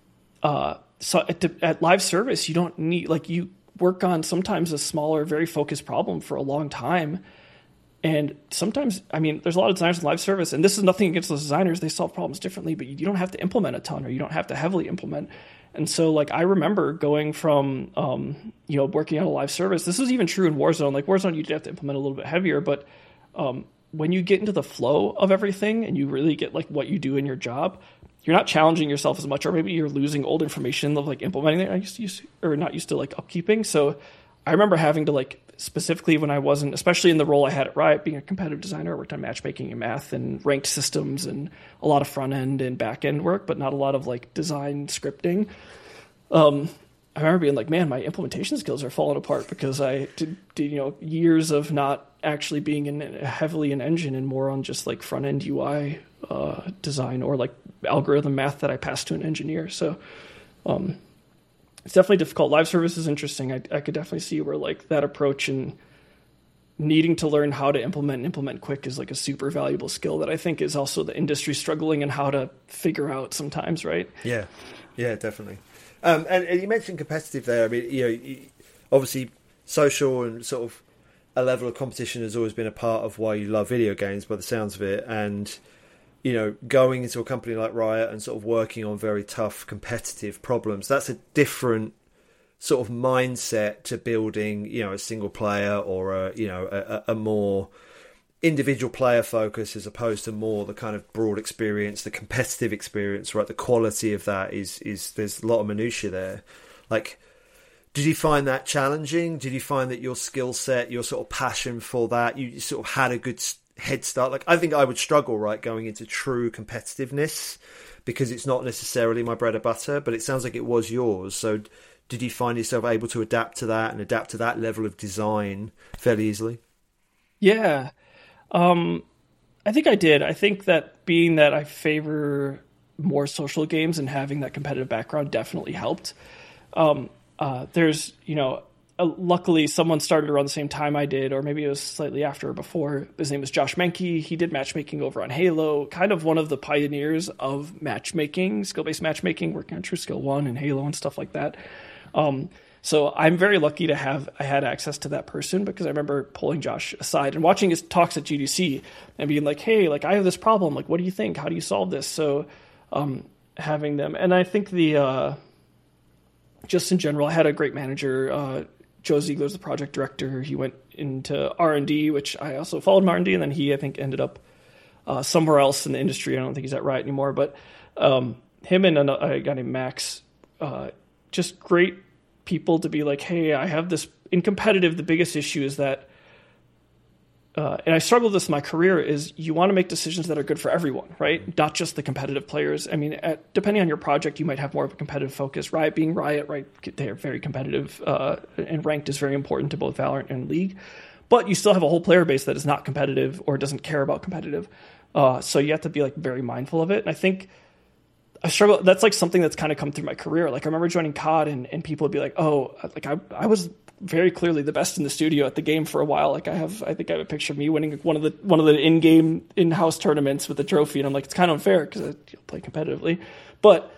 so at live service, you don't need, like, you work on sometimes a smaller, very focused problem for a long time. And sometimes, I mean, there's a lot of designers in live service, and this is nothing against those designers. They solve problems differently, but you don't have to implement a ton, or you don't have to heavily implement. And so, like, I remember going from, working on a live service. This was even true in Warzone. Like, Warzone, you did have to implement a little bit heavier, but when you get into the flow of everything and you really get, like, what you do in your job, you're not challenging yourself as much, or maybe you're losing old information of, like, implementing it. Not used to, like, upkeeping. So I remember having to, like, specifically when I wasn't, especially in the role I had at Riot, being a competitive designer, I worked on matchmaking and math and ranked systems and a lot of front end and back end work, but not a lot of like design scripting. I remember being like, man, my implementation skills are falling apart because I did years of not actually being heavily in engine and more on just like front end UI design or like algorithm math that I passed to an engineer. So it's definitely difficult. Live service is interesting. I could definitely see where like that approach and needing to learn how to implement quick is like a super valuable skill that I think is also the industry struggling and how to figure out sometimes, right? Yeah, definitely. And you mentioned competitive there. I mean, obviously social and sort of a level of competition has always been a part of why you love video games by the sounds of it. And going into a company like Riot and sort of working on very tough competitive problems, that's a different sort of mindset to building, a single player or a more individual player focus, as opposed to more the kind of broad experience, the competitive experience, right? The quality of that is there's a lot of minutiae there. Like, did you find that challenging? Did you find that your skill set, your sort of passion for that, you sort of had a good head start? Like, I think I would struggle, right, going into true competitiveness because it's not necessarily my bread and butter, but it sounds like it was yours. So did you find yourself able to adapt to that and adapt to that level of design fairly easily? Yeah. I think I did. I think that being that I favor more social games and having that competitive background definitely helped. There's, luckily someone started around the same time I did, or maybe it was slightly after or before. His name was Josh Menke. He did matchmaking over on Halo, kind of one of the pioneers of matchmaking, skill-based matchmaking, working on True Skill 1 and Halo and stuff like that. So I'm very lucky to I had access to that person, because I remember pulling Josh aside and watching his talks at GDC and being like, hey, like, I have this problem. Like, what do you think? How do you solve this? So having them. And I think just in general, I had a great manager. Joe Ziegler's the project director. He went into R&D, which I also followed in R&D, and then he, I think, ended up somewhere else in the industry. I don't think he's at Riot anymore. But him and a guy named Max, just great people to be like, hey, I have this in competitive. The biggest issue is that, and I struggle with this in my career, is you want to make decisions that are good for everyone, right? Not just the competitive players. I mean, depending on your project, you might have more of a competitive focus. Riot being Riot, right? They're very competitive, and ranked is very important to both Valorant and League. But you still have a whole player base that is not competitive or doesn't care about competitive. So you have to be like very mindful of it. And I think I struggle. That's like something that's kind of come through my career. Like I remember joining COD and people would be like, oh, like I was very clearly the best in the studio at the game for a while. Like I think I have a picture of me winning one of the in-house tournaments with a trophy. And I'm like, it's kind of unfair because I play competitively. But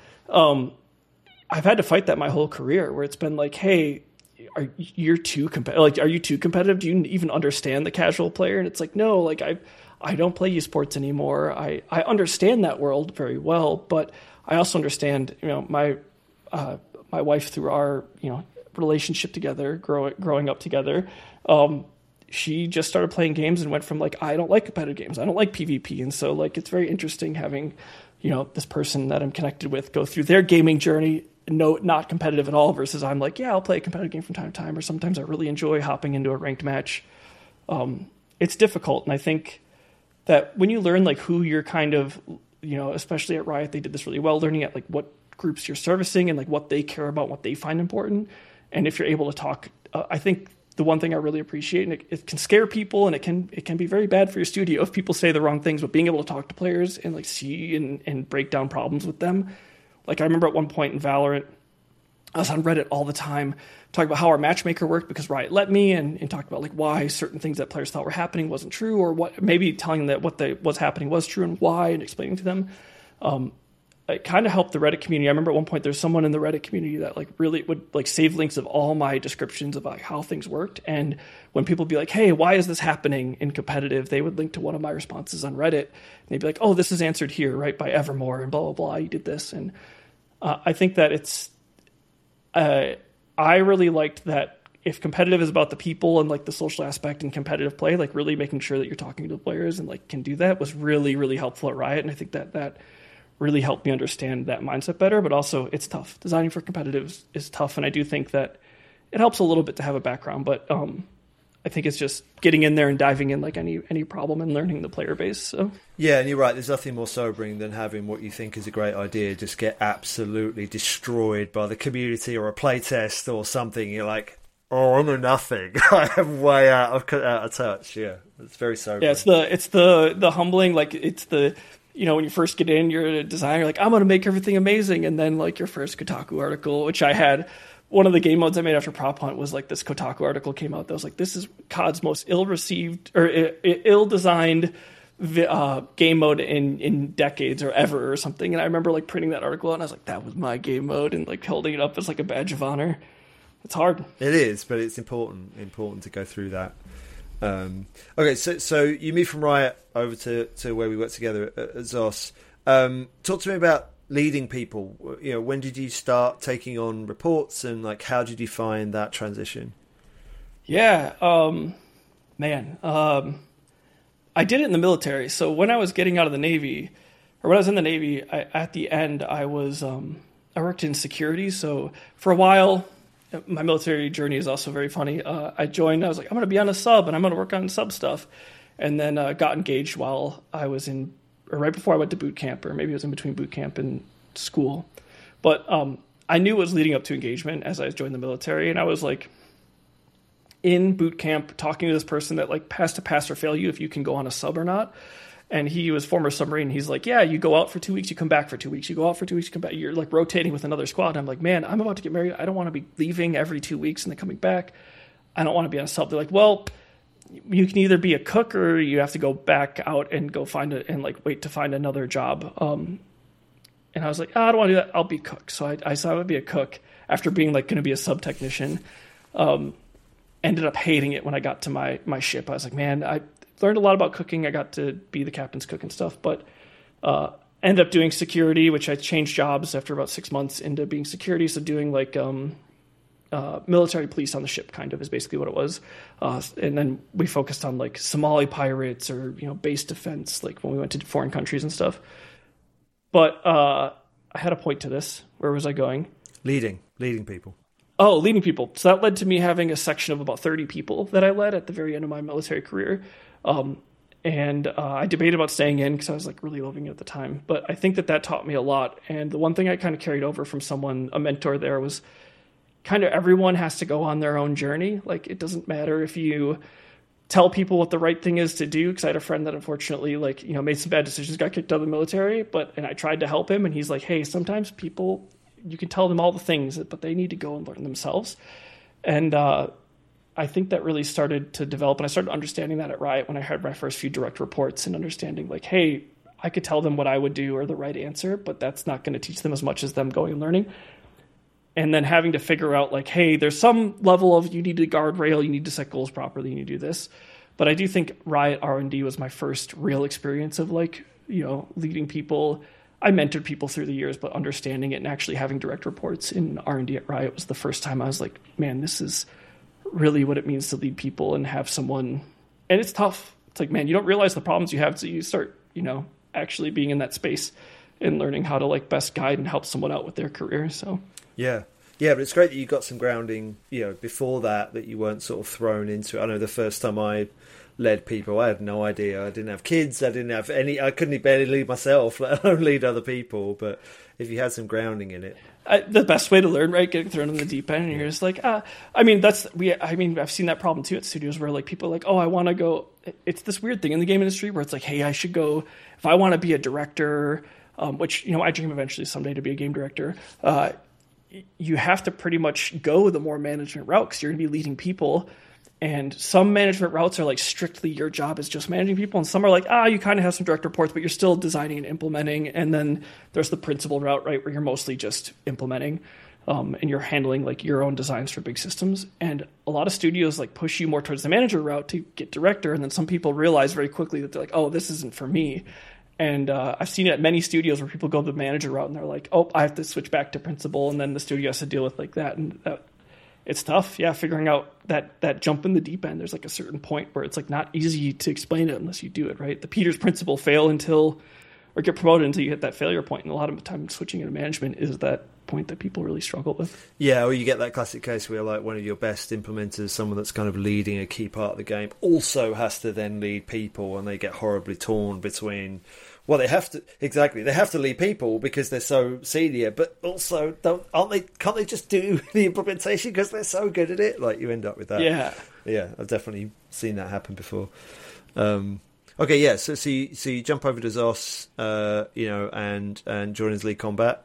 I've had to fight that my whole career where it's been like, hey, are you too competitive? Do you even understand the casual player? And it's like, no, like I don't play esports anymore. I understand that world very well, but I also understand, my wife through our, relationship together, growing up together. She just started playing games and went from like, I don't like competitive games. I don't like PvP. And so like, it's very interesting having, this person that I'm connected with go through their gaming journey, not competitive at all, versus I'm like, yeah, I'll play a competitive game from time to time, or sometimes I really enjoy hopping into a ranked match. It's difficult. And I think that when you learn like who you're kind of, especially at Riot, they did this really well, learning at like what groups you're servicing and like what they care about, what they find important. And if you're able to talk, I think the one thing I really appreciate, and it can scare people and it can be very bad for your studio if people say the wrong things, but being able to talk to players and like see and break down problems with them. Like I remember at one point in Valorant, I was on Reddit all the time talking about how our matchmaker worked because Riot let me, and talked about like why certain things that players thought were happening wasn't true, or what maybe telling them that was happening was true and why, and explaining to them. It kind of helped the Reddit community. I remember at one point there's someone in the Reddit community that like really would like save links of all my descriptions of like how things worked. And when people would be like, hey, why is this happening in competitive? They would link to one of my responses on Reddit. And they'd be like, oh, this is answered here, right, by Evermore and blah, blah, blah. You did this. And I think that it's, I really liked that if competitive is about the people and like the social aspect and competitive play, like really making sure that you're talking to the players and like can do that was really, really helpful at Riot. And I think that really helped me understand that mindset better, but also it's tough. Designing for competitive is tough. And I do think that it helps a little bit to have a background, but I think it's just getting in there and diving in like any problem and learning the player base. So yeah, and you're right. There's nothing more sobering than having what you think is a great idea just get absolutely destroyed by the community or a playtest or something. You're like, oh, I know nothing. I am way out of touch. Yeah, it's very sobering. Yeah, it's the humbling. Like it's the, when you first get in, you're a designer, you're like, I'm going to make everything amazing. And then like your first Kotaku article, which I had, one of the game modes I made after Prop Hunt was like this Kotaku article came out that was like, this is COD's most ill-received or ill-designed game mode in decades or ever or something. And I remember like printing that article out and I was like, that was my game mode, and like holding it up as like a badge of honor. It's hard. It is, but it's important to go through that. Okay, so you moved from Riot over to where we work together at ZOS. Talk to me about leading people. When did you start taking on reports, and like how did you find that transition? Yeah, I did it in the military. So when I was getting out of the Navy, or when I was in the Navy, at the end I was I worked in security. So for a while, my military journey is also very funny. I joined, I was like, I'm going to be on a sub and I'm going to work on sub stuff. And then got engaged while I was or right before I went to boot camp, or maybe it was in between boot camp and school. But I knew it was leading up to engagement as I joined the military. And I was like in boot camp talking to this person that like pass to pass or fail you if you can go on a sub or not. And he was former submarine. He's like, yeah, you go out for 2 weeks, you come back for 2 weeks. You go out for 2 weeks, you come back. You're like rotating with another squad. And I'm like, man, I'm about to get married. I don't want to be leaving every 2 weeks and then coming back. I don't want to be on a sub. They're like, well, you can either be a cook or you have to go back out and go find it and like wait to find another job. And I was like, I don't want to do that. I'll be a cook. So I said I would be a cook after being like going to be a sub technician. Ended up hating it when I got to my ship. I was like, man, I learned a lot about cooking. I got to be the captain's cook and stuff, but ended up doing security, which I changed jobs after about 6 months into being security. So doing like military police on the ship kind of is basically what it was. And then we focused on like Somali pirates or, base defense, like when we went to foreign countries and stuff. But I had a point to this. Where was I going? Leading people. Oh, leading people. So that led to me having a section of about 30 people that I led at the very end of my military career. And I debated about staying in because I was like really loving it at the time. But I think that taught me a lot. And the one thing I kind of carried over from a mentor there, was kind of everyone has to go on their own journey. Like, it doesn't matter if you tell people what the right thing is to do. Because I had a friend that unfortunately, like, made some bad decisions, got kicked out of the military. And I tried to help him, and he's like, hey, sometimes people, you can tell them all the things, but they need to go and learn themselves. And I think that really started to develop, and I started understanding that at Riot when I had my first few direct reports, and understanding like, hey, I could tell them what I would do or the right answer, but that's not going to teach them as much as them going and learning. And then having to figure out like, hey, there's some level of, you need to guardrail, you need to set goals properly, you need to do this. But I do think Riot R&D was my first real experience of like, leading people. I mentored people through the years, but understanding it and actually having direct reports in R&D at Riot was the first time I was like, man, this is really what it means to lead people and have someone. And it's tough. It's like, man, you don't realize the problems you have until you start, actually being in that space and learning how to like best guide and help someone out with their career. So yeah, but it's great that you got some grounding, before that you weren't sort of thrown into it. I know the first time I led people, I had no idea. I didn't have kids. I didn't have I couldn't barely lead myself, let alone lead other people. But if you had some grounding in it, the best way to learn, right? Getting thrown in the deep end, and you're just like, I've seen that problem too at studios where like people are like, oh, I want to go. It's this weird thing in the game industry where it's like, hey, I should go if I want to be a director, which I dream eventually someday to be a game director. You have to pretty much go the more management route because you're going to be leading people. And some management routes are like strictly your job is just managing people. And some are like, you kind of have some direct reports, but you're still designing and implementing. And then there's the principal route, right, where you're mostly just implementing and you're handling like your own designs for big systems. And a lot of studios like push you more towards the manager route to get director. And then some people realize very quickly that they're like, oh, this isn't for me. And I've seen it at many studios where people go the manager route and they're like, oh, I have to switch back to principal. And then the studio has to deal with like that. And it's tough, figuring out that jump in the deep end. There's like a certain point where it's like not easy to explain it unless you do it, right? The Peters principle, fail or get promoted until you hit that failure point. And a lot of the time switching into management is that point that people really struggle with. Yeah, or you get that classic case where like one of your best implementers, someone that's kind of leading a key part of the game, also has to then lead people, and they get horribly torn between, well, they have to lead people because they're so senior, but also can't they just do the implementation because they're so good at it? Like, you end up with that. Yeah, I've definitely seen that happen before. Okay, yeah. So you jump over to ZOS, and join as lead combat.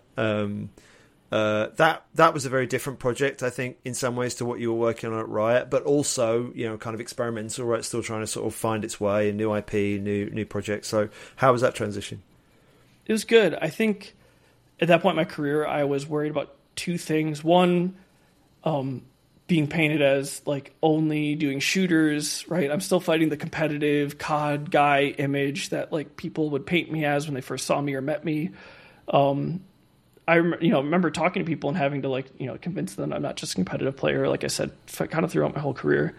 That was a very different project, I think, in some ways to what you were working on at Riot, but also, kind of experimental, right? Still trying to sort of find its way, a new IP, new project. So how was that transition? It was good. I think at that point in my career, I was worried about two things. One, being painted as like only doing shooters, right? I'm still fighting the competitive COD guy image that like people would paint me as when they first saw me or met me. I remember talking to people and having to convince them I'm not just a competitive player. Like I said, kind of throughout my whole career,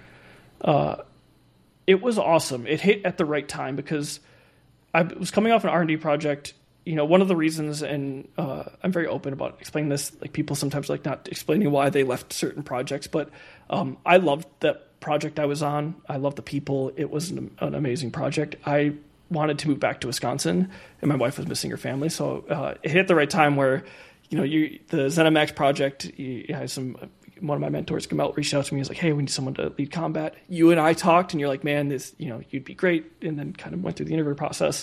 it was awesome. It hit at the right time because I was coming off an R&D project. One of the reasons, and I'm very open about explaining this, like people sometimes like not explaining why they left certain projects, but I loved that project I was on. I loved the people. It was an amazing project. I wanted to move back to Wisconsin, and my wife was missing her family. So it hit at the right time where, the ZeniMax project, one of my mentors, Gamel, reached out to me. He was like, hey, we need someone to lead combat. You and I talked, and you're like, man, this, you'd be great. And then kind of went through the interview process.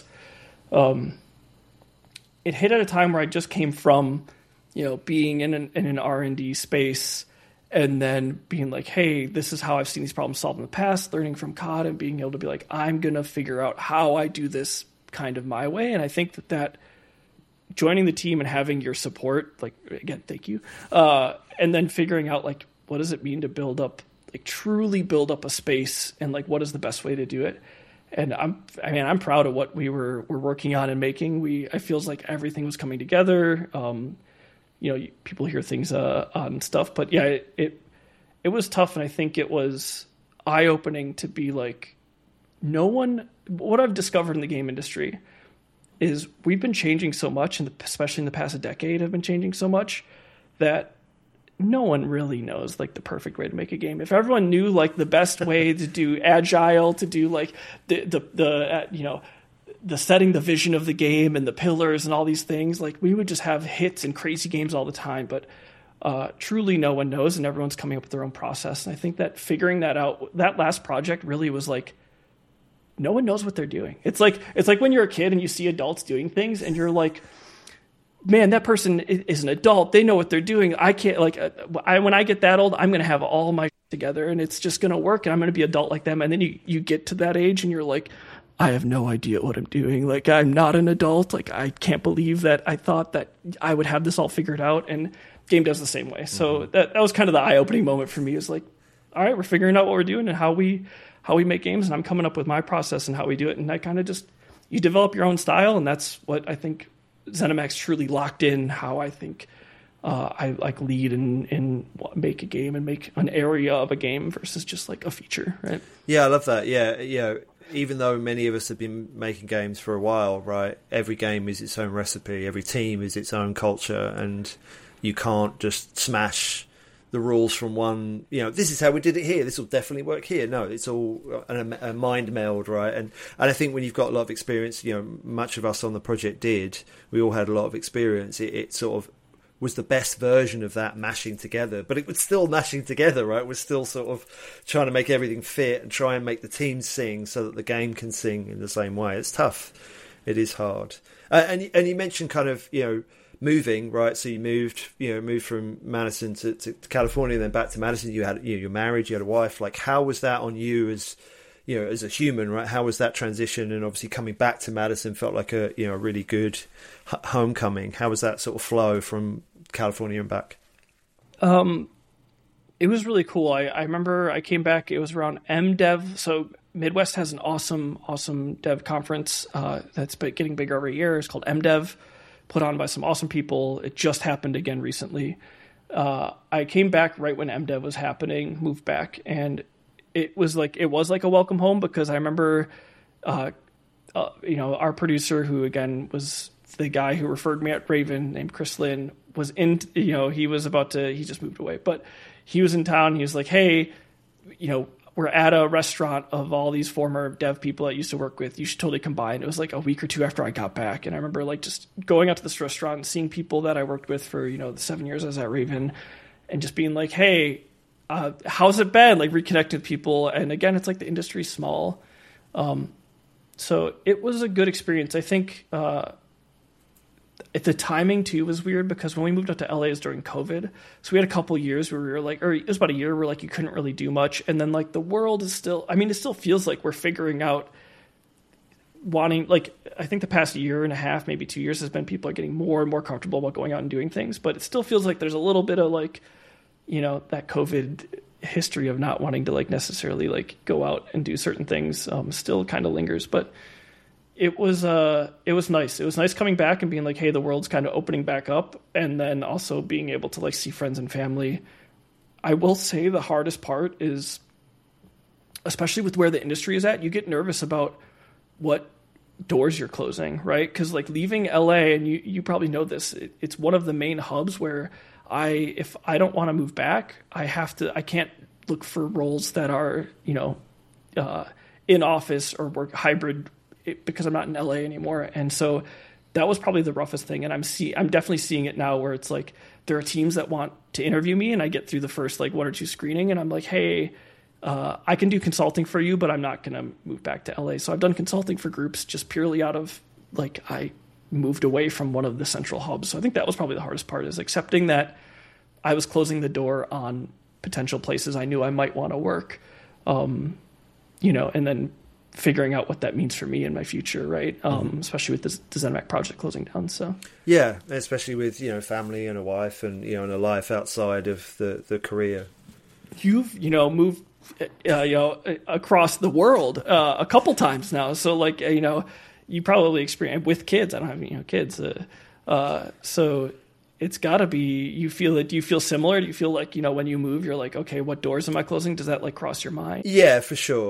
It hit at a time where I just came from, being in an R&D space, and then being like, hey, this is how I've seen these problems solved in the past, learning from COD and being able to be like, I'm going to figure out how I do this kind of my way. And I think that joining the team and having your support, like, again, thank you. And then figuring out like, what does it mean to truly build up a space, and like, what is the best way to do it? And I'm proud of what we're working on and making. I feels like everything was coming together. People hear things on stuff, but yeah, it was tough. And I think it was eye-opening to be like, what I've discovered in the game industry is we've been changing so much, and especially in the past decade have been changing so much, that no one really knows like the perfect way to make a game. If everyone knew like the best way to do agile, to do like the you know, the setting the vision of the game and the pillars and all these things, like we would just have hits and crazy games all the time. But truly no one knows, and everyone's coming up with their own process. And I think that figuring that out, that last project really was like, no one knows what they're doing. It's like when you're a kid and you see adults doing things and you're like, man, that person is an adult. They know what they're doing. I can't, like, when I get that old, I'm going to have all my together and it's just going to work and I'm going to be adult like them. And then you get to that age and you're like, I have no idea what I'm doing. Like, I'm not an adult. Like, I can't believe that I thought that I would have this all figured out. And game does the same way. So that was kind of the eye-opening moment for me, is like, all right, we're figuring out what we're doing and how we make games. And I'm coming up with my process and how we do it. And I kind of just, you develop your own style. And that's what I think ZeniMax truly locked in how I think I like lead and make a game and make an area of a game versus just like a feature, right? Yeah, I love that. Yeah. Even though many of us have been making games for a while, right? Every game is its own recipe. Every team is its own culture, and you can't just smash the rules from one. You know, this is how we did it here. This will definitely work here. No, it's all a mind meld, right? And I think when you've got a lot of experience, you know, much of us on the project did. We all had a lot of experience. It sort of was the best version of that mashing together, but it was still mashing together, right? We're still sort of trying to make everything fit and try and make the teams sing so that the game can sing in the same way. It's tough. It is hard. And you mentioned kind of, you know, moving, right? So you moved from Madison to California, and then back to Madison. You're married, you had a wife. Like, how was that on you as, you know, as a human, right? How was that transition? And obviously coming back to Madison felt like a really good homecoming. How was that sort of flow from California and back? It was really cool. I remember I came back, it was around MDev. So Midwest has an awesome dev conference that's getting bigger every year. It's called MDev, put on by some awesome people. It just happened again recently. I came back right when MDev was happening, moved back, and it was like a welcome home, because I remember, our producer, who again was the guy who referred me at Raven, named Chris Lynn, was in, he just moved away, but he was in town. He was like, hey, we're at a restaurant of all these former dev people I used to work with. You should totally combine. It was like a week or two after I got back. And I remember like just going out to this restaurant and seeing people that I worked with for, the 7 years I was at Raven, and just being like, hey, how's it been? Like reconnecting with people. And again, it's like the industry's small. So it was a good experience. I think, the timing too was weird, because when we moved up to LA, it was during COVID. So we had a couple years where we were like, or it was about a year where like you couldn't really do much. And then like the world is still, it still feels like we're figuring out I think the past year and a half, maybe 2 years has been, people are getting more and more comfortable about going out and doing things, but it still feels like there's a little bit of like, that COVID history of not wanting to like necessarily like go out and do certain things still kind of lingers. But it was nice. It was nice coming back and being like, hey, the world's kind of opening back up, and then also being able to like see friends and family. I will say the hardest part is, especially with where the industry is at, you get nervous about what doors you're closing, right? Because like leaving LA, and you probably know this, it's one of the main hubs where if I don't want to move back, I can't look for roles that are, in office or work hybrid, because I'm not in LA anymore. And so that was probably the roughest thing. And I'm definitely seeing it now, where it's like there are teams that want to interview me, and I get through the first like one or two screening, and I'm like, hey, I can do consulting for you, but I'm not going to move back to LA. So I've done consulting for groups just purely out of like, I moved away from one of the central hubs. So I think that was probably the hardest part, is accepting that I was closing the door on potential places I knew I might want to work, and then figuring out what that means for me in my future, right? Especially with the ZeniMax project closing down. So yeah, especially with family and a wife and and a life outside of the career. You've moved across the world a couple times now, so like you probably experience with kids. I don't have kids, so it's got to be. You feel it? Do you feel similar? Do you feel like when you move, you're like, okay, what doors am I closing? Does that like cross your mind? Yeah, for sure.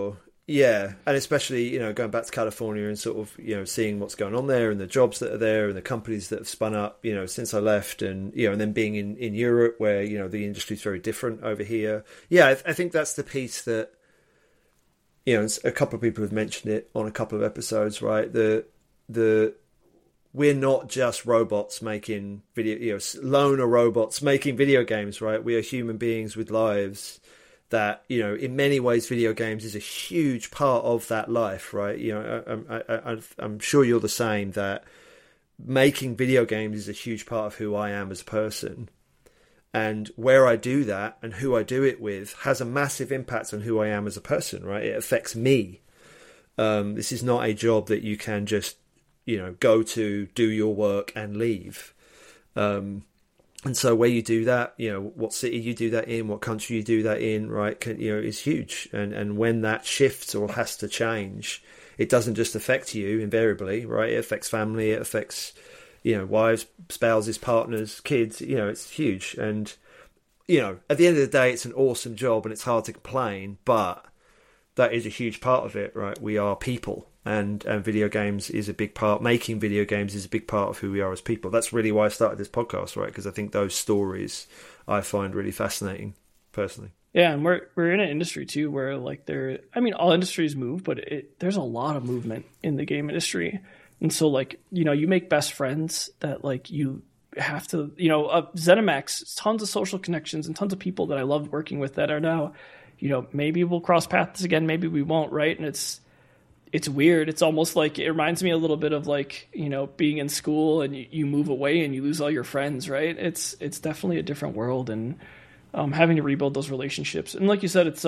Yeah, and especially, going back to California and sort of, seeing what's going on there and the jobs that are there and the companies that have spun up, since I left, and, and then being in Europe where, the industry is very different over here. Yeah, I think that's the piece that, a couple of people have mentioned it on a couple of episodes, right? We're not just robots making video, loner robots making video games, right? We are human beings with lives that, in many ways, video games is a huge part of that life, right? I'm sure you're the same, that making video games is a huge part of who I am as a person. And where I do that and who I do it with has a massive impact on who I am as a person, right? It affects me. This is not a job that you can just, go to, do your work and leave. And so where you do that, what city you do that in, what country you do that in, right, is huge. And when that shifts or has to change, it doesn't just affect you invariably, right? It affects family, it affects, wives, spouses, partners, kids, it's huge. And, at the end of the day, it's an awesome job and it's hard to complain, but that is a huge part of it, right? We are people. And video games is a big part. Making video games is a big part of who we are as people. That's really why I started this podcast, right? Because I think those stories I find really fascinating, personally. Yeah, and we're in an industry too where all industries move, but there's a lot of movement in the game industry, and so you make best friends that you have to ZeniMax, tons of social connections and tons of people that I loved working with that are now, maybe we'll cross paths again, maybe we won't, right? And it's weird. It's almost like it reminds me a little bit of being in school and you move away and you lose all your friends, right? It's definitely a different world, and having to rebuild those relationships. And like you said, it's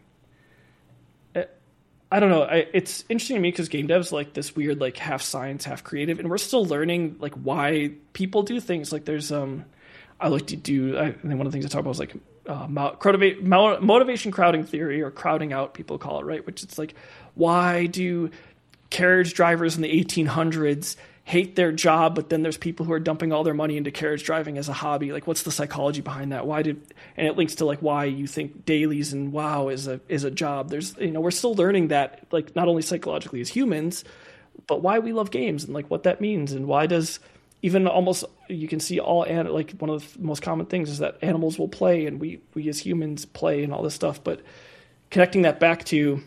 I don't know. It's interesting to me because game dev's this weird half science, half creative, and we're still learning why people do things. There's I like to do. I think one of the things I talk about is motivation crowding theory, or crowding out, people call it, right? Which it's why do carriage drivers in the 1800s hate their job, but then there's people who are dumping all their money into carriage driving as a hobby? What's the psychology behind that? And it links to why you think dailies and WoW is a job. There's, we're still learning that, not only psychologically as humans, but why we love games and what that means, and why does even almost, you can see one of the most common things is that animals will play and we as humans play and all this stuff. But connecting that back to,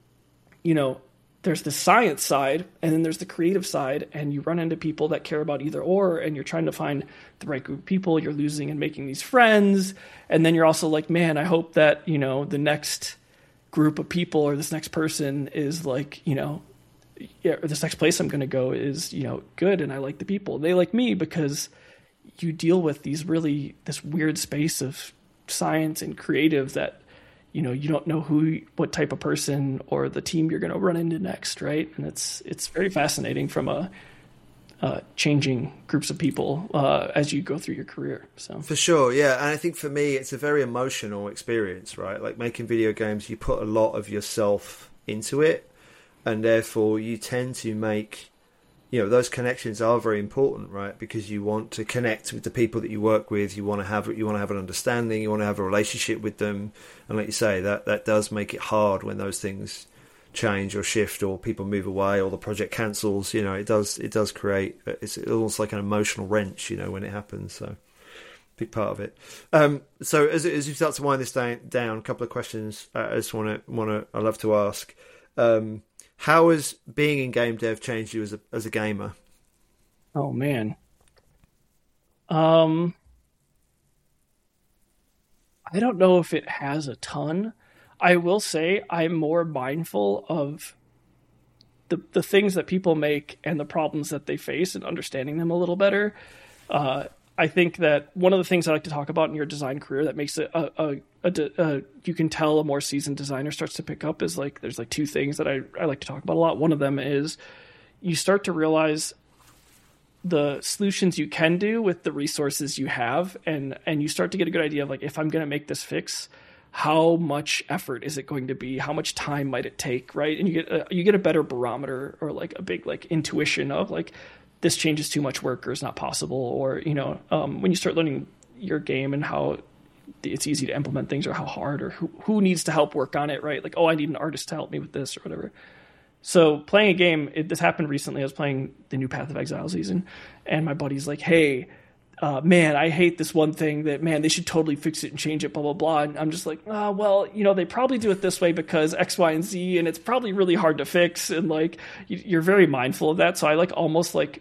there's the science side and then there's the creative side, and you run into people that care about either or, and you're trying to find the right group of people. You're losing and making these friends. And then you're also man, I hope that, the next group of people or this next person is or this next place I'm going to go is, good. And I like the people. They like me because you deal with this weird space of science and creative that, you don't know what type of person or the team you're going to run into next. Right. And it's very fascinating from changing groups of people as you go through your career. So for sure. Yeah. And I think for me, it's a very emotional experience, right? Making video games, you put a lot of yourself into it. And therefore, you tend to make, those connections are very important, right? Because you want to connect with the people that you work with. You want to have an understanding. You want to have a relationship with them. And like you say, that does make it hard when those things change or shift, or people move away, or the project cancels. It does create. It's almost like an emotional wrench, when it happens. So, big part of it. So as you start to wind this down, a couple of questions I just I love to ask. How has being in game dev changed you as a gamer? Oh man. I don't know if it has a ton. I will say I'm more mindful of the things that people make and the problems that they face and understanding them a little better. I think that one of the things I like to talk about in your design career that makes it you can tell a more seasoned designer starts to pick up is there's two things that I like to talk about a lot. One of them is you start to realize the solutions you can do with the resources you have, and you start to get a good idea of if I'm going to make this fix, how much effort is it going to be? How much time might it take? Right. And you get a better barometer, or a big intuition of this change is too much work or is not possible. Or, when you start learning your game and how it's easy to implement things, or how hard, or who needs to help work on it, right? Like, oh, I need an artist to help me with this or whatever. So playing a game, this happened recently. I was playing the new Path of Exile season, and my buddy's like, hey, man, I hate this one thing that, man, they should totally fix it and change it, blah, blah, blah. And I'm just like, well, they probably do it this way because X, Y, and Z, and it's probably really hard to fix. And like, you're very mindful of that. So I like almost like,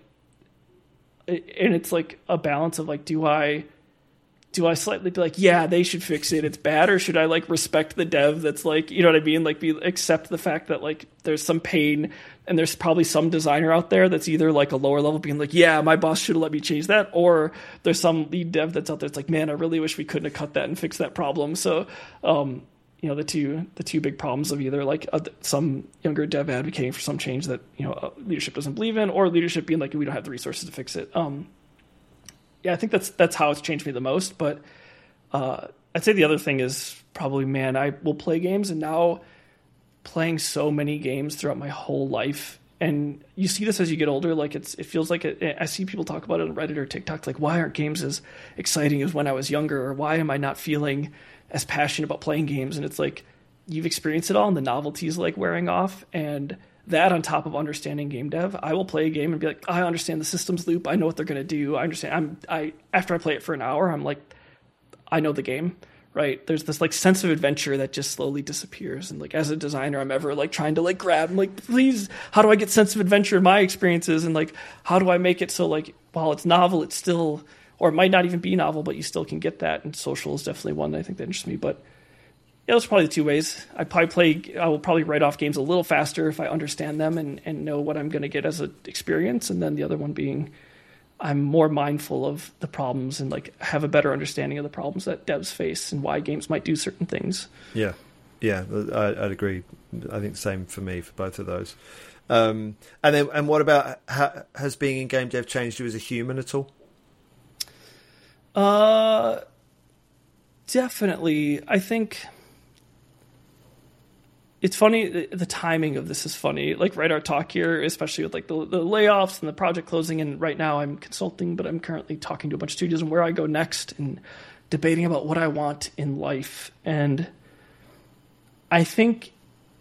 and it's like a balance of like, do I slightly be like, yeah, they should fix it, it's bad, or should I like respect the dev that's like, you know what I mean? Like accept the fact that like there's some pain, and there's probably some designer out there that's either like a lower level being like, yeah, my boss should have let me change that, or there's some lead dev that's out there that's like, man, I really wish we couldn't have cut that and fixed that problem. So, the two big problems of either like some younger dev advocating for some change that, leadership doesn't believe in, or leadership being like, we don't have the resources to fix it. Yeah, I think that's how it's changed me the most. But I'd say the other thing is probably, man, I will play games, and now playing so many games throughout my whole life, and you see this as you get older. Like it feels like I see people talk about it on Reddit or TikTok. Like, why aren't games as exciting as when I was younger, or why am I not feeling as passionate about playing games? And it's like you've experienced it all, and the novelty is like wearing off, and that on top of understanding game dev, I will play a game and be like, I understand the systems loop. I know what they're going to do. I understand. After I play it for an hour, I'm like, I know the game, right? There's this like sense of adventure that just slowly disappears. And like, as a designer, I'm ever like trying to like grab, I'm like, please, how do I get sense of adventure in my experiences? And like, how do I make it so like, while it's novel, it's still, or it might not even be novel, but you still can get that. And social is definitely one that I think that interests me. But yeah, those are probably the two ways. I will probably write off games a little faster if I understand them and know what I'm going to get as an experience. And then the other one being, I'm more mindful of the problems and like have a better understanding of the problems that devs face and why games might do certain things. Yeah, I'd agree. I think the same for me for both of those. And what about, has being in game dev changed you as a human at all? Definitely. I think it's funny, the timing of this is funny. Like, right, our talk here, especially with like the layoffs and the project closing, and right now I'm consulting, but I'm currently talking to a bunch of studios and where I go next and debating about what I want in life. And I think,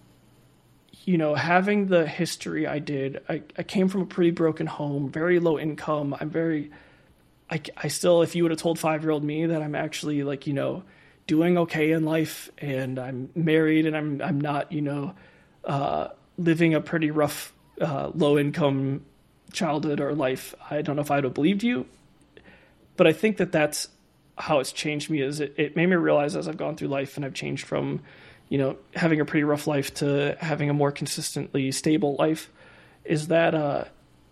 having the history I did, I came from a pretty broken home, very low income. I still, if you would have told 5-year-old me that I'm actually like, doing okay in life, and I'm married, and I'm not, living a pretty rough, low income childhood or life, I don't know if I'd have believed you. But I think that's how it's changed me, is it made me realize as I've gone through life and I've changed from, having a pretty rough life to having a more consistently stable life, is that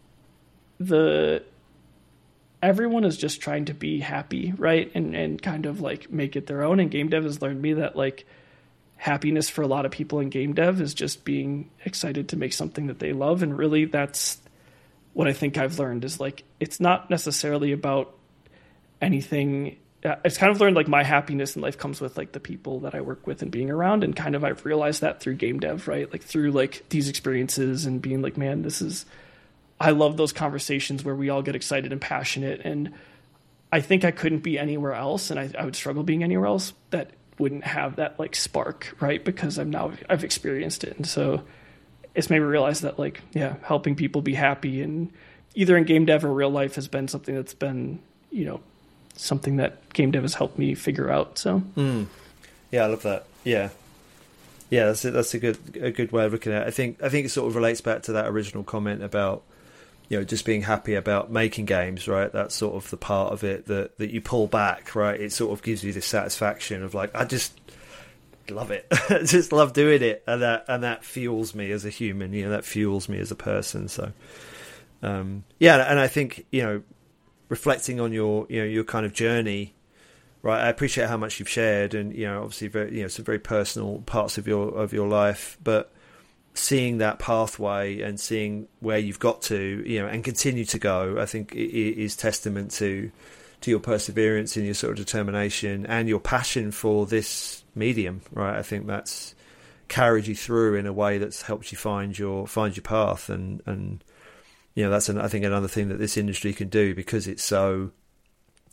everyone is just trying to be happy, right? And kind of like make it their own. And game dev has learned me that like happiness for a lot of people in game dev is just being excited to make something that they love. And really that's what I think I've learned, is like, it's not necessarily about anything. It's kind of learned like my happiness in life comes with like the people that I work with and being around. And kind of, I've realized that through game dev, right? Like through like these experiences and being like, man, I love those conversations where we all get excited and passionate. And I think I couldn't be anywhere else, and I would struggle being anywhere else that wouldn't have that like spark, right? Because I've experienced it. And so it's made me realize that like, yeah, helping people be happy, and either in game dev or real life, has been something that's been, something that game dev has helped me figure out. So yeah, I love that. Yeah, that's a good way of looking at it. I think it sort of relates back to that original comment about, just being happy about making games, right? That's sort of the part of it that you pull back, right? It sort of gives you this satisfaction of like, I just love it. I just love doing it. And that fuels me as a human, that fuels me as a person. So, and I think, reflecting on your kind of journey, right? I appreciate how much you've shared, and, obviously very, some very personal parts of your life, but seeing that pathway and seeing where you've got to, and continue to go, I think is testament to your perseverance and your sort of determination and your passion for this medium, right? I think that's carried you through in a way that's helped you find your path, and that's I think another thing that this industry can do, because it's so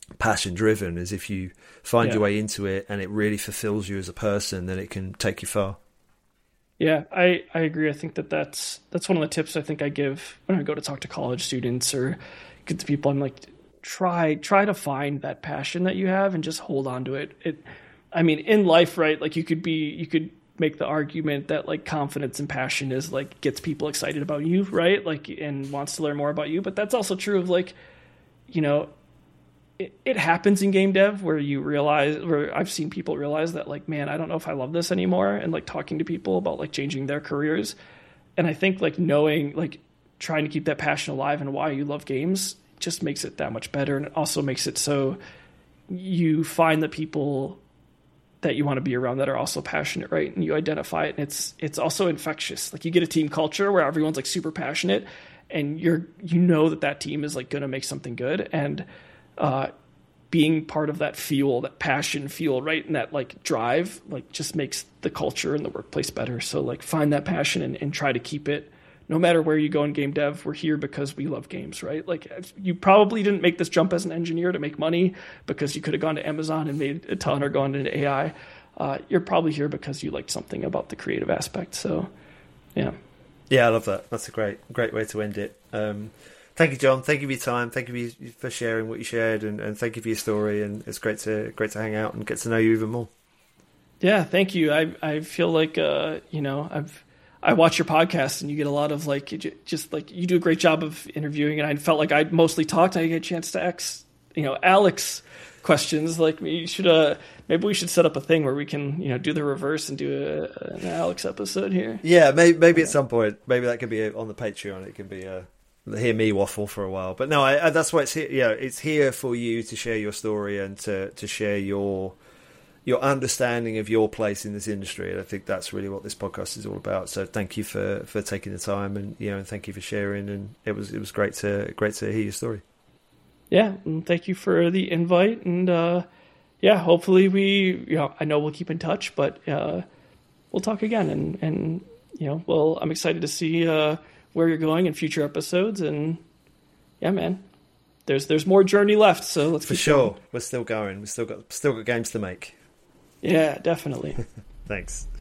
passion driven. As if you find your way into it and it really fulfills you as a person, then it can take you far. Yeah, I agree. I think that's one of the tips I think I give when I go to talk to college students or get to people. I'm like, try to find that passion that you have and just hold on to it. I mean, in life, right? Like you could make the argument that like confidence and passion is like gets people excited about you, right? Like, and wants to learn more about you. But that's also true of like, you know, it happens in game dev where I've seen people realize that like, man, I don't know if I love this anymore. And like talking to people about like changing their careers. And I think like knowing, like trying to keep that passion alive and why you love games just makes it that much better. And it also makes it so you find the people that you want to be around that are also passionate, right? And you identify it. And it's also infectious. Like you get a team culture where everyone's like super passionate and you know that team is like going to make something good. And, being part of that fuel, that passion fuel, right? And that like drive, like just makes the culture in the workplace better. So like find that passion and try to keep it no matter where you go in game dev. We're here because we love games, right? Like you probably didn't make this jump as an engineer to make money because you could have gone to Amazon and made a ton or gone into AI. You're probably here because you liked something about the creative aspect. So yeah. Yeah, I love that. That's a great way to end it. Thank you, John. Thank you for your time. Thank you for sharing what you shared, and thank you for your story. And it's great to hang out and get to know you even more. Yeah, thank you. I feel like you know, I watch your podcast and you get a lot of like just like you do a great job of interviewing, and I felt like I mostly talked. I get a chance to ask Alex questions. Like maybe we should set up a thing where we can do the reverse and do an Alex episode here. Yeah, maybe at some point. Maybe that could be on the Patreon. It can be hear me waffle for a while, but no, that's why it's here. Yeah, it's here for you to share your story and to share your understanding of your place in this industry. And I think that's really what this podcast is all about. So thank you for taking the time, and thank you for sharing. And it was great to hear your story. Yeah, and thank you for the invite. And hopefully I know we'll keep in touch, but we'll talk again. And I'm excited to see where you're going in future episodes. And yeah, man, there's more journey left. So let's for sure. We're still going. We've still got games to make. Yeah, definitely. Thanks.